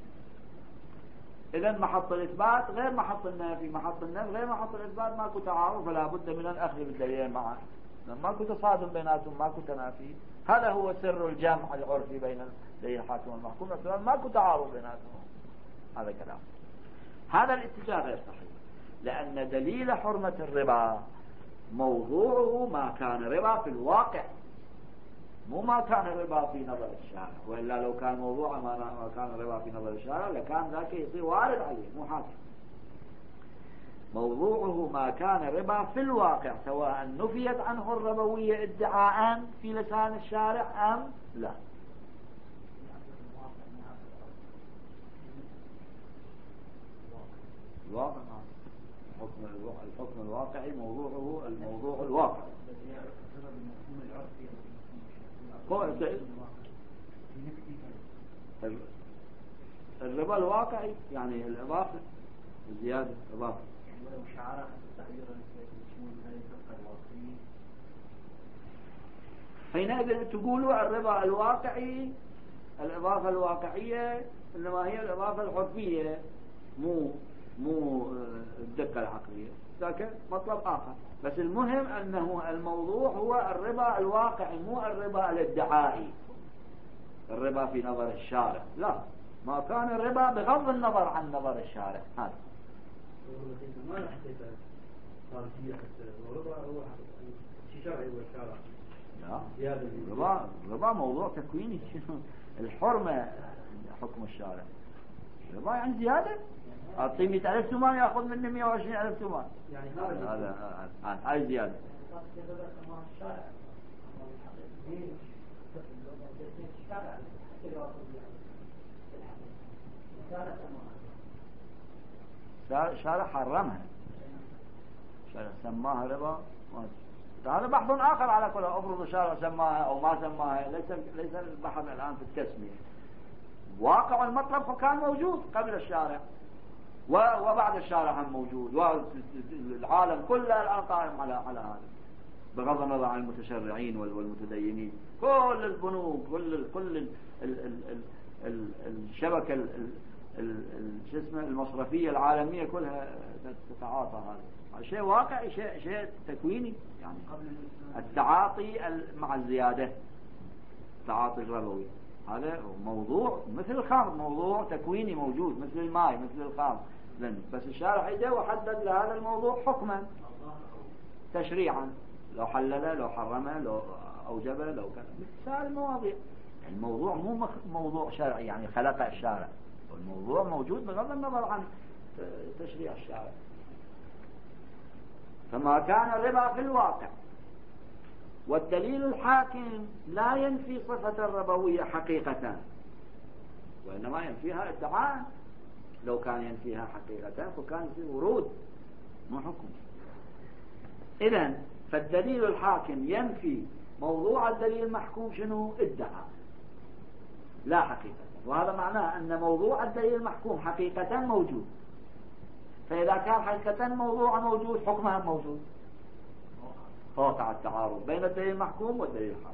إذا محط الإثبات غير محط النفي، محط النفي غير محط الإثبات، ماكو تعارض، فلا بد من الأخذ بالدليل معا، ماكو تصادم بيناتهم، ماكو تنافي. هذا هو سر الجمع العرفي بين الدليل الحاكم والمحكوم، ماكو تعارض بيناتهم. هذا كلام، هذا الاتجاه غير صحيح، لأن دليل حرمة الربا موضوعه ما كان ربا في الواقع، مو ما كان ربا في نظر الشارع، وإلا لو كان موضوع ما كان ربا في نظر الشارع لكان ذاك يصير وارد عليه مو حاكم. موضوعه ما كان ربا في الواقع، سواء نفيت عنه الربوية ادعاء في لسان الشارع أم لا. الواقع الحكم الحكم الواقعي موضوعه الموضوع الواقع. الربا الواقعي يعني الإضافة الزيادة إضافة، يعني ولو شعارها التعبير يشمل هذه الفقرة الواقعية، حينئذ تقولوا الربا الواقعي الإضافة الواقعية إنما هي الإضافة العرفية، مو مو الدقة العقلية، ذاك مطلب آخر. بس المهم أنه الموضوع هو الربا الواقعي، مو الربا الادعائي، الربا في نظر الشارع. لا، ما كان الربا بغض النظر عن نظر الشارع. هذا ما حكيت خارجية الربا هو شيء شرعي والشارع. لا، الربا الربا موضوع تكويني. الحرمة حكم الشارع. الربا يعني زيادة، أعطيه مئة ألف تومان يأخذ مني مئة وعشرين ألف تومان، يعني هذا هذا هاي زيادة. شارع حرمها، شارع سماها ربا. هذا بحث آخر على كل. أفرض شارع سماها أو ما سماها، ليس ليس البحث الآن في التسمية. واقع المطلب كان موجود قبل الشارع وبعد الشارع هم موجود، والعالم كله الآن قائم على على هذا، بغض النظر عن المتشرعين والمتدينين. كل البنوك، كل كل ال ال ال ال الشبكة شو اسمه المصرفية العالمية كلها تتعاطى هذا. شيء واقعي، شيء شيء تكويني، يعني التعاطي مع الزيادة، التعاطي الربوي. هذا موضوع مثل الخمر، موضوع تكويني موجود مثل الماء مثل الخمر، بس الشارع اجى وحدد لهذا الموضوع حكما تشريعا، لو حلله لو حرمه لو اوجبه لو كان سائر المواضيع. يعني الموضوع مو مخ... موضوع شرعي يعني خلق الشارع، والموضوع موجود بغض النظر عن تشريع الشارع. فما كان الربا في الواقع، والدليل الحاكم لا ينفي صفة الربوية حقيقة، وإنما ينفيها ادعاء. لو كان ينفيها حقيقة فكان في ورود مو حكم. إذن فالدليل الحاكم ينفي موضوع الدليل المحكوم شنو؟ ادعاء لا حقيقة. وهذا معناه أن موضوع الدليل المحكوم حقيقة موجود، فإذا كان حقيقة موضوع موجود حكمها موجود، فوقع التعارض بين الدليل المحكوم والدليل الحاكم.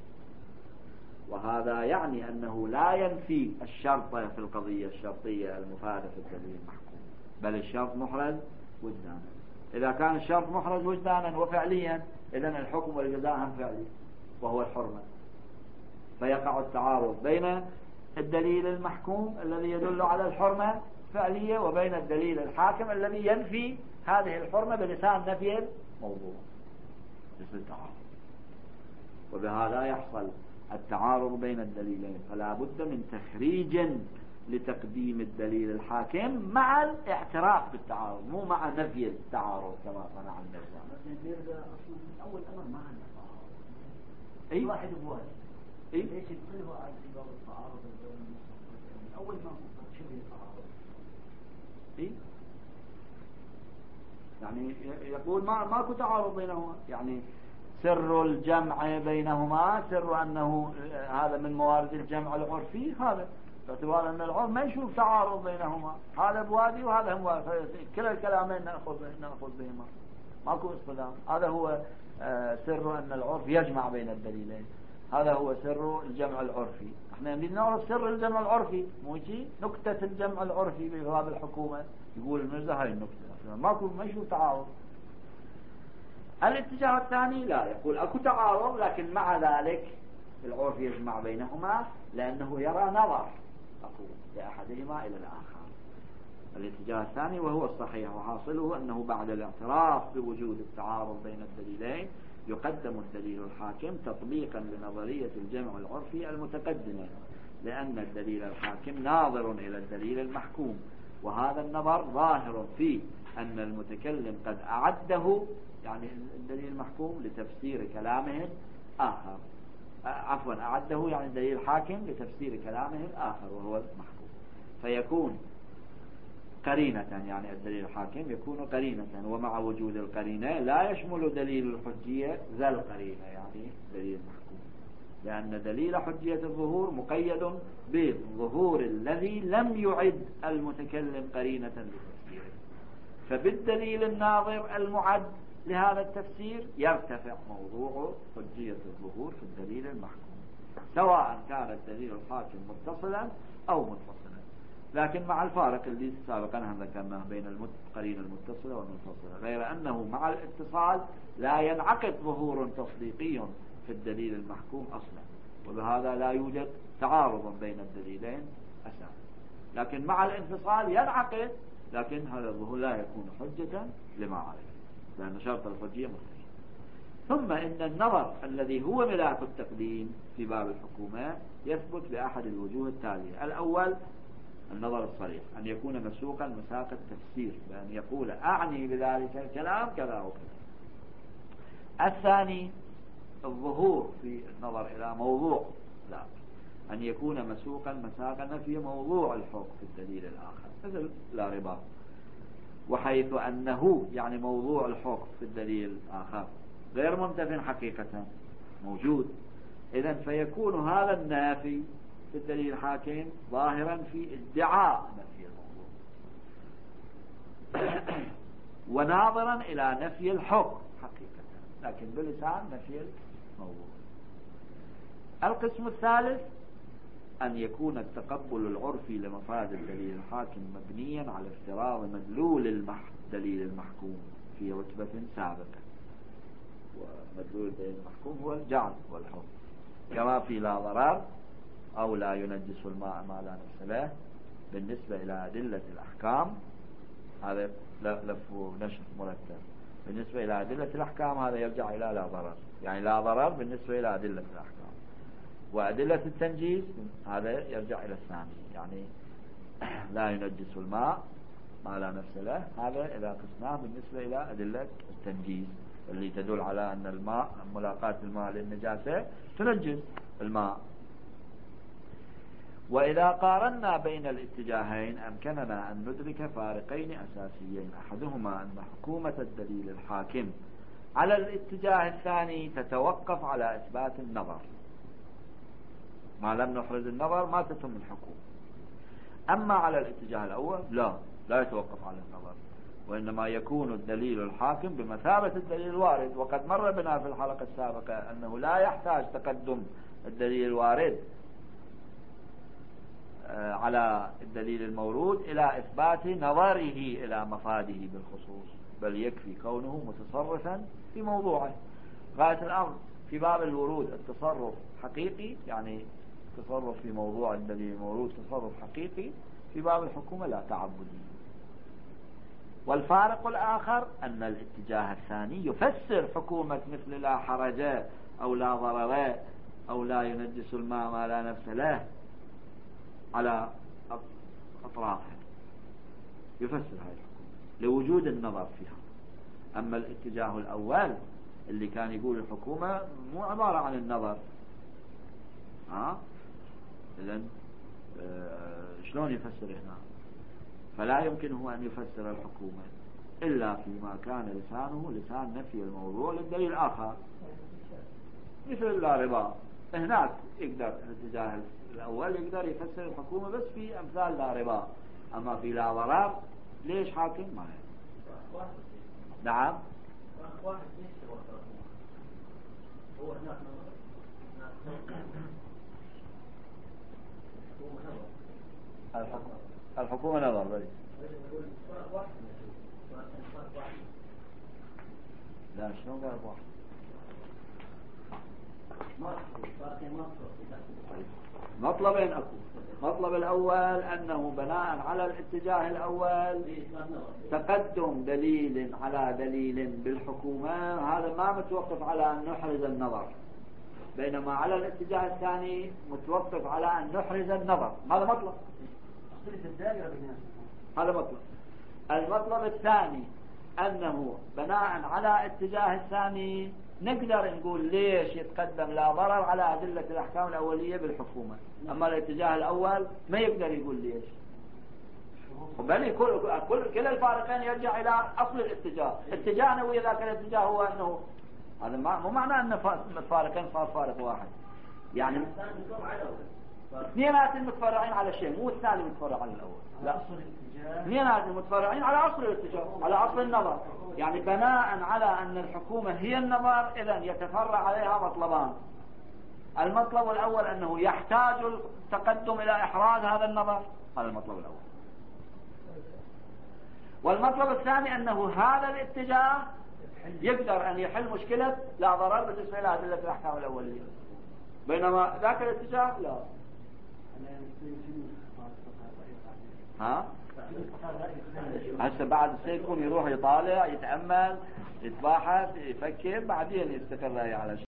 وهذا يعني أنه لا ينفي الشرط في القضية الشرطية المفادة في الدليل المحكوم، بل الشرط محرز وجدانا. إذا كان الشرط محرز وجدانا وفعليا، إذن الحكم والجزاء هم فعلي وهو الحرمة، فيقع التعارض بين الدليل المحكوم الذي يدل على الحرمة فعلية وبين الدليل الحاكم الذي ينفي هذه الحرمة بلسان نفي الموضوع، مثل التعارض. وبهذا يحصل التعارض بين الدليلين، فلا بد من تخريج لتقديم الدليل الحاكم مع الاعتراف بالتعارض، مو مع نفي التعارض كما صنع النظام. أول أمر ما عندنا تعارض. أي واحد بواحد. أي ليش يدخلوا على باب التعارض أول ما شبه التعارض. أي يعني يقول ما ماكو تعارض بينهما، يعني سر الجمع بينهما سر أنه هذا من موارد الجمع العرفي، هذا باعتبار أن العرف ما يشوف تعارض بينهما، هذا بوادي وهذا هم وادي، كلا الكلامين نأخذ نأخذ بهما، ماكو اصطدام. هذا هو سر أن العرف يجمع بين الدليلين، هذا هو سر الجمع العرفي. احنا نريد نعرف سر الجمع العرفي، مو شيء نكتة الجمع العرفي بباب الحكومة. يقول المرزا هاي النكتة، ماكو ما يشوف تعارض. الاتجاه الثاني لا، يقول اكو تعارض لكن مع ذلك العرف يجمع بينهما لأنه يرى نظر أقول لأحدهما إلى الآخر. الاتجاه الثاني وهو الصحيح، وحاصله أنه بعد الاعتراف بوجود التعارض بين الدليلين يقدم الدليل الحاكم تطبيقا لنظرية الجمع العرفي المتقدمة، لأن الدليل الحاكم ناظر إلى الدليل المحكوم، وهذا النظر ظاهر فيه أن المتكلم قد أعده يعني الدليل المحكوم لتفسير كلامه آخر، عفوا أعده يعني الدليل الحاكم لتفسير كلامه الآخر وهو المحكوم، فيكون قرينة، يعني الدليل الحاكم يكون قرينة، ومع وجود القرينة لا يشمل دليل الحجية ذا القرينة يعني دليل المحكوم، لأن دليل حجية الظهور مقيد بالظهور الذي لم يعد المتكلم قرينة لتفسيره، فبالدليل الناظر المعد لهذا التفسير يرتفع موضوع حجية الظهور في الدليل المحكوم. سواء كان الدليل الحاكم متصلا أو منفصلا، لكن مع الفارق اللي سابقا ذكرناه بين القرينة المتصلة والمنفصلة، غير أنه مع الاتصال لا ينعقد ظهور تصديقي في الدليل المحكوم أصلا، وبهذا لا يوجد تعارض بين الدليلين أساسا. لكن مع الانفصال ينعقد، لكن هذا الظهور لا يكون حجة لما عليه، لأن شرط الحجية مختلف. ثم إن النظر الذي هو ملاك التقديم في باب الحكومة يثبت بأحد الوجوه التالية: الأول النظر الصريح، أن يكون مسوقا مساق التفسير، بأن يقول أعني بذلك الكلام كذا وكذا. الثاني الظهور في النظر إلى موضوع، لا، أن يكون مسوقا مساق نفي موضوع الحكم في الدليل الآخر، مثل لا ربا، وحيث أنه يعني موضوع الحكم في الدليل الآخر غير منتف حقيقة موجود، إذن فيكون هذا النافي في الدليل الحاكم ظاهرا في ادعاء نفي الموضوع وناظرا إلى نفي الحكم حقيقة، لكن بلسان نفي الموضوع. القسم الثالث أن يكون التقبل العرفي لمفاد الدليل الحاكم مبنيا على افتراض مدلول الدليل المحكوم في رتبة سابقة، ومدلول الدليل المحكوم هو الجعل والحكم، كما في لا ضرر أو لا ينجس الماء ما لا نفس له. بالنسبة إلى أدلة الأحكام هذا لف ونشر مرتب، بالنسبة إلى أدلة الأحكام هذا يرجع إلى لا ضرر، يعني لا ضرر بالنسبة إلى أدلة الأحكام، وأدلة التنجيس هذا يرجع إلى الثاني، يعني لا ينجس الماء ما لا نفس له، هذا إذا قسناه بالنسبة إلى أدلة التنجيس اللي تدل على أن الماء ملاقاة الماء للنجاسة تنجس الماء. وإذا قارنا بين الاتجاهين أمكننا أن ندرك فارقين أساسيين: أحدهما أن حكومة الدليل الحاكم على الاتجاه الثاني تتوقف على إثبات النظر، ما لم نحرز النظر ما تتم الحكومة. أما على الاتجاه الأول لا لا يتوقف على النظر، وإنما يكون الدليل الحاكم بمثابة الدليل الوارد. وقد مر بنا في الحلقة السابقة أنه لا يحتاج تقدم الدليل الوارد على الدليل المورود إلى إثبات نظره إلى مفاده بالخصوص، بل يكفي كونه متصرفا في موضوعه. غاية الأمر في باب الورود التصرف حقيقي، يعني تصرف في موضوع الدليل المورود تصرف حقيقي، في باب الحكومة لا تعبدي. والفارق الآخر أن الاتجاه الثاني يفسر حكومة مثل لا حرج أو لا ضرر أو لا ينجس الماء ما لا نفس له على أطرافها، يفسر هذه الحكومة لوجود النظر فيها. أما الاتجاه الأول اللي كان يقول الحكومة مو عبارة عن النظر، ها إذن آه شلون يفسر هنا؟ فلا يمكن هو أن يفسر الحكومة إلا فيما كان لسانه لسان نفي الموضوع للدليل الآخر، مثل لا ربا. هناك يقدر الاتجاه الأول يقدر يفسر الحكومة بس في أمثال لا ربا، أما في لا ضرر ليش حاكم ما هي؟ نعم واحد يشتري هو هناك الحكومة الحكومة نظر بلي. لا شلون قال واحد؟ مطلبين أكو. مطلب الأول أنه بناء على الاتجاه الأول تقدم دليل على دليل بالحكومة، هذا ما متوقف على أن نحرز النظر، بينما على الاتجاه الثاني متوقف على أن نحرز النظر. هذا مطلب، هذا مطلب. المطلب الثاني أنه بناء على اتجاه الثاني نقدر نقول ليش يتقدم لا ضرر على أدلة الأحكام الأولية بالحكومة، أما الاتجاه الأول ما يقدر يقول ليش. بل كل كل كل الفارقين يرجع إلى أصل الاتجاه. اتجاهنا ويا ذاك الاتجاه هو أنه هذا مو معنى أن الفارقين صار فارق واحد، يعني اثنينات متفرعين على شيء، مو الثاني متفرع على الأول، لا اثنينات متفرعين على أصل الاتجاه، على أصل النظر. يعني بناء على أن الحكومة هي النظر، إذن يتفرع عليها مطلبان. المطلب الأول أنه يحتاج التقدم إلى إحراز هذا النظر، هذا المطلب الأول. والمطلب الثاني أنه هذا الاتجاه يقدر أن يحل مشكلة لا ضرر بالنسبة إلى أدلة الأحكام الأولية، بينما ذاك الاتجاه لا. ها؟ هسه بعد سيكون يروح يطالع يتأمل يتباحث يفكر بعدين يستقر على شيء.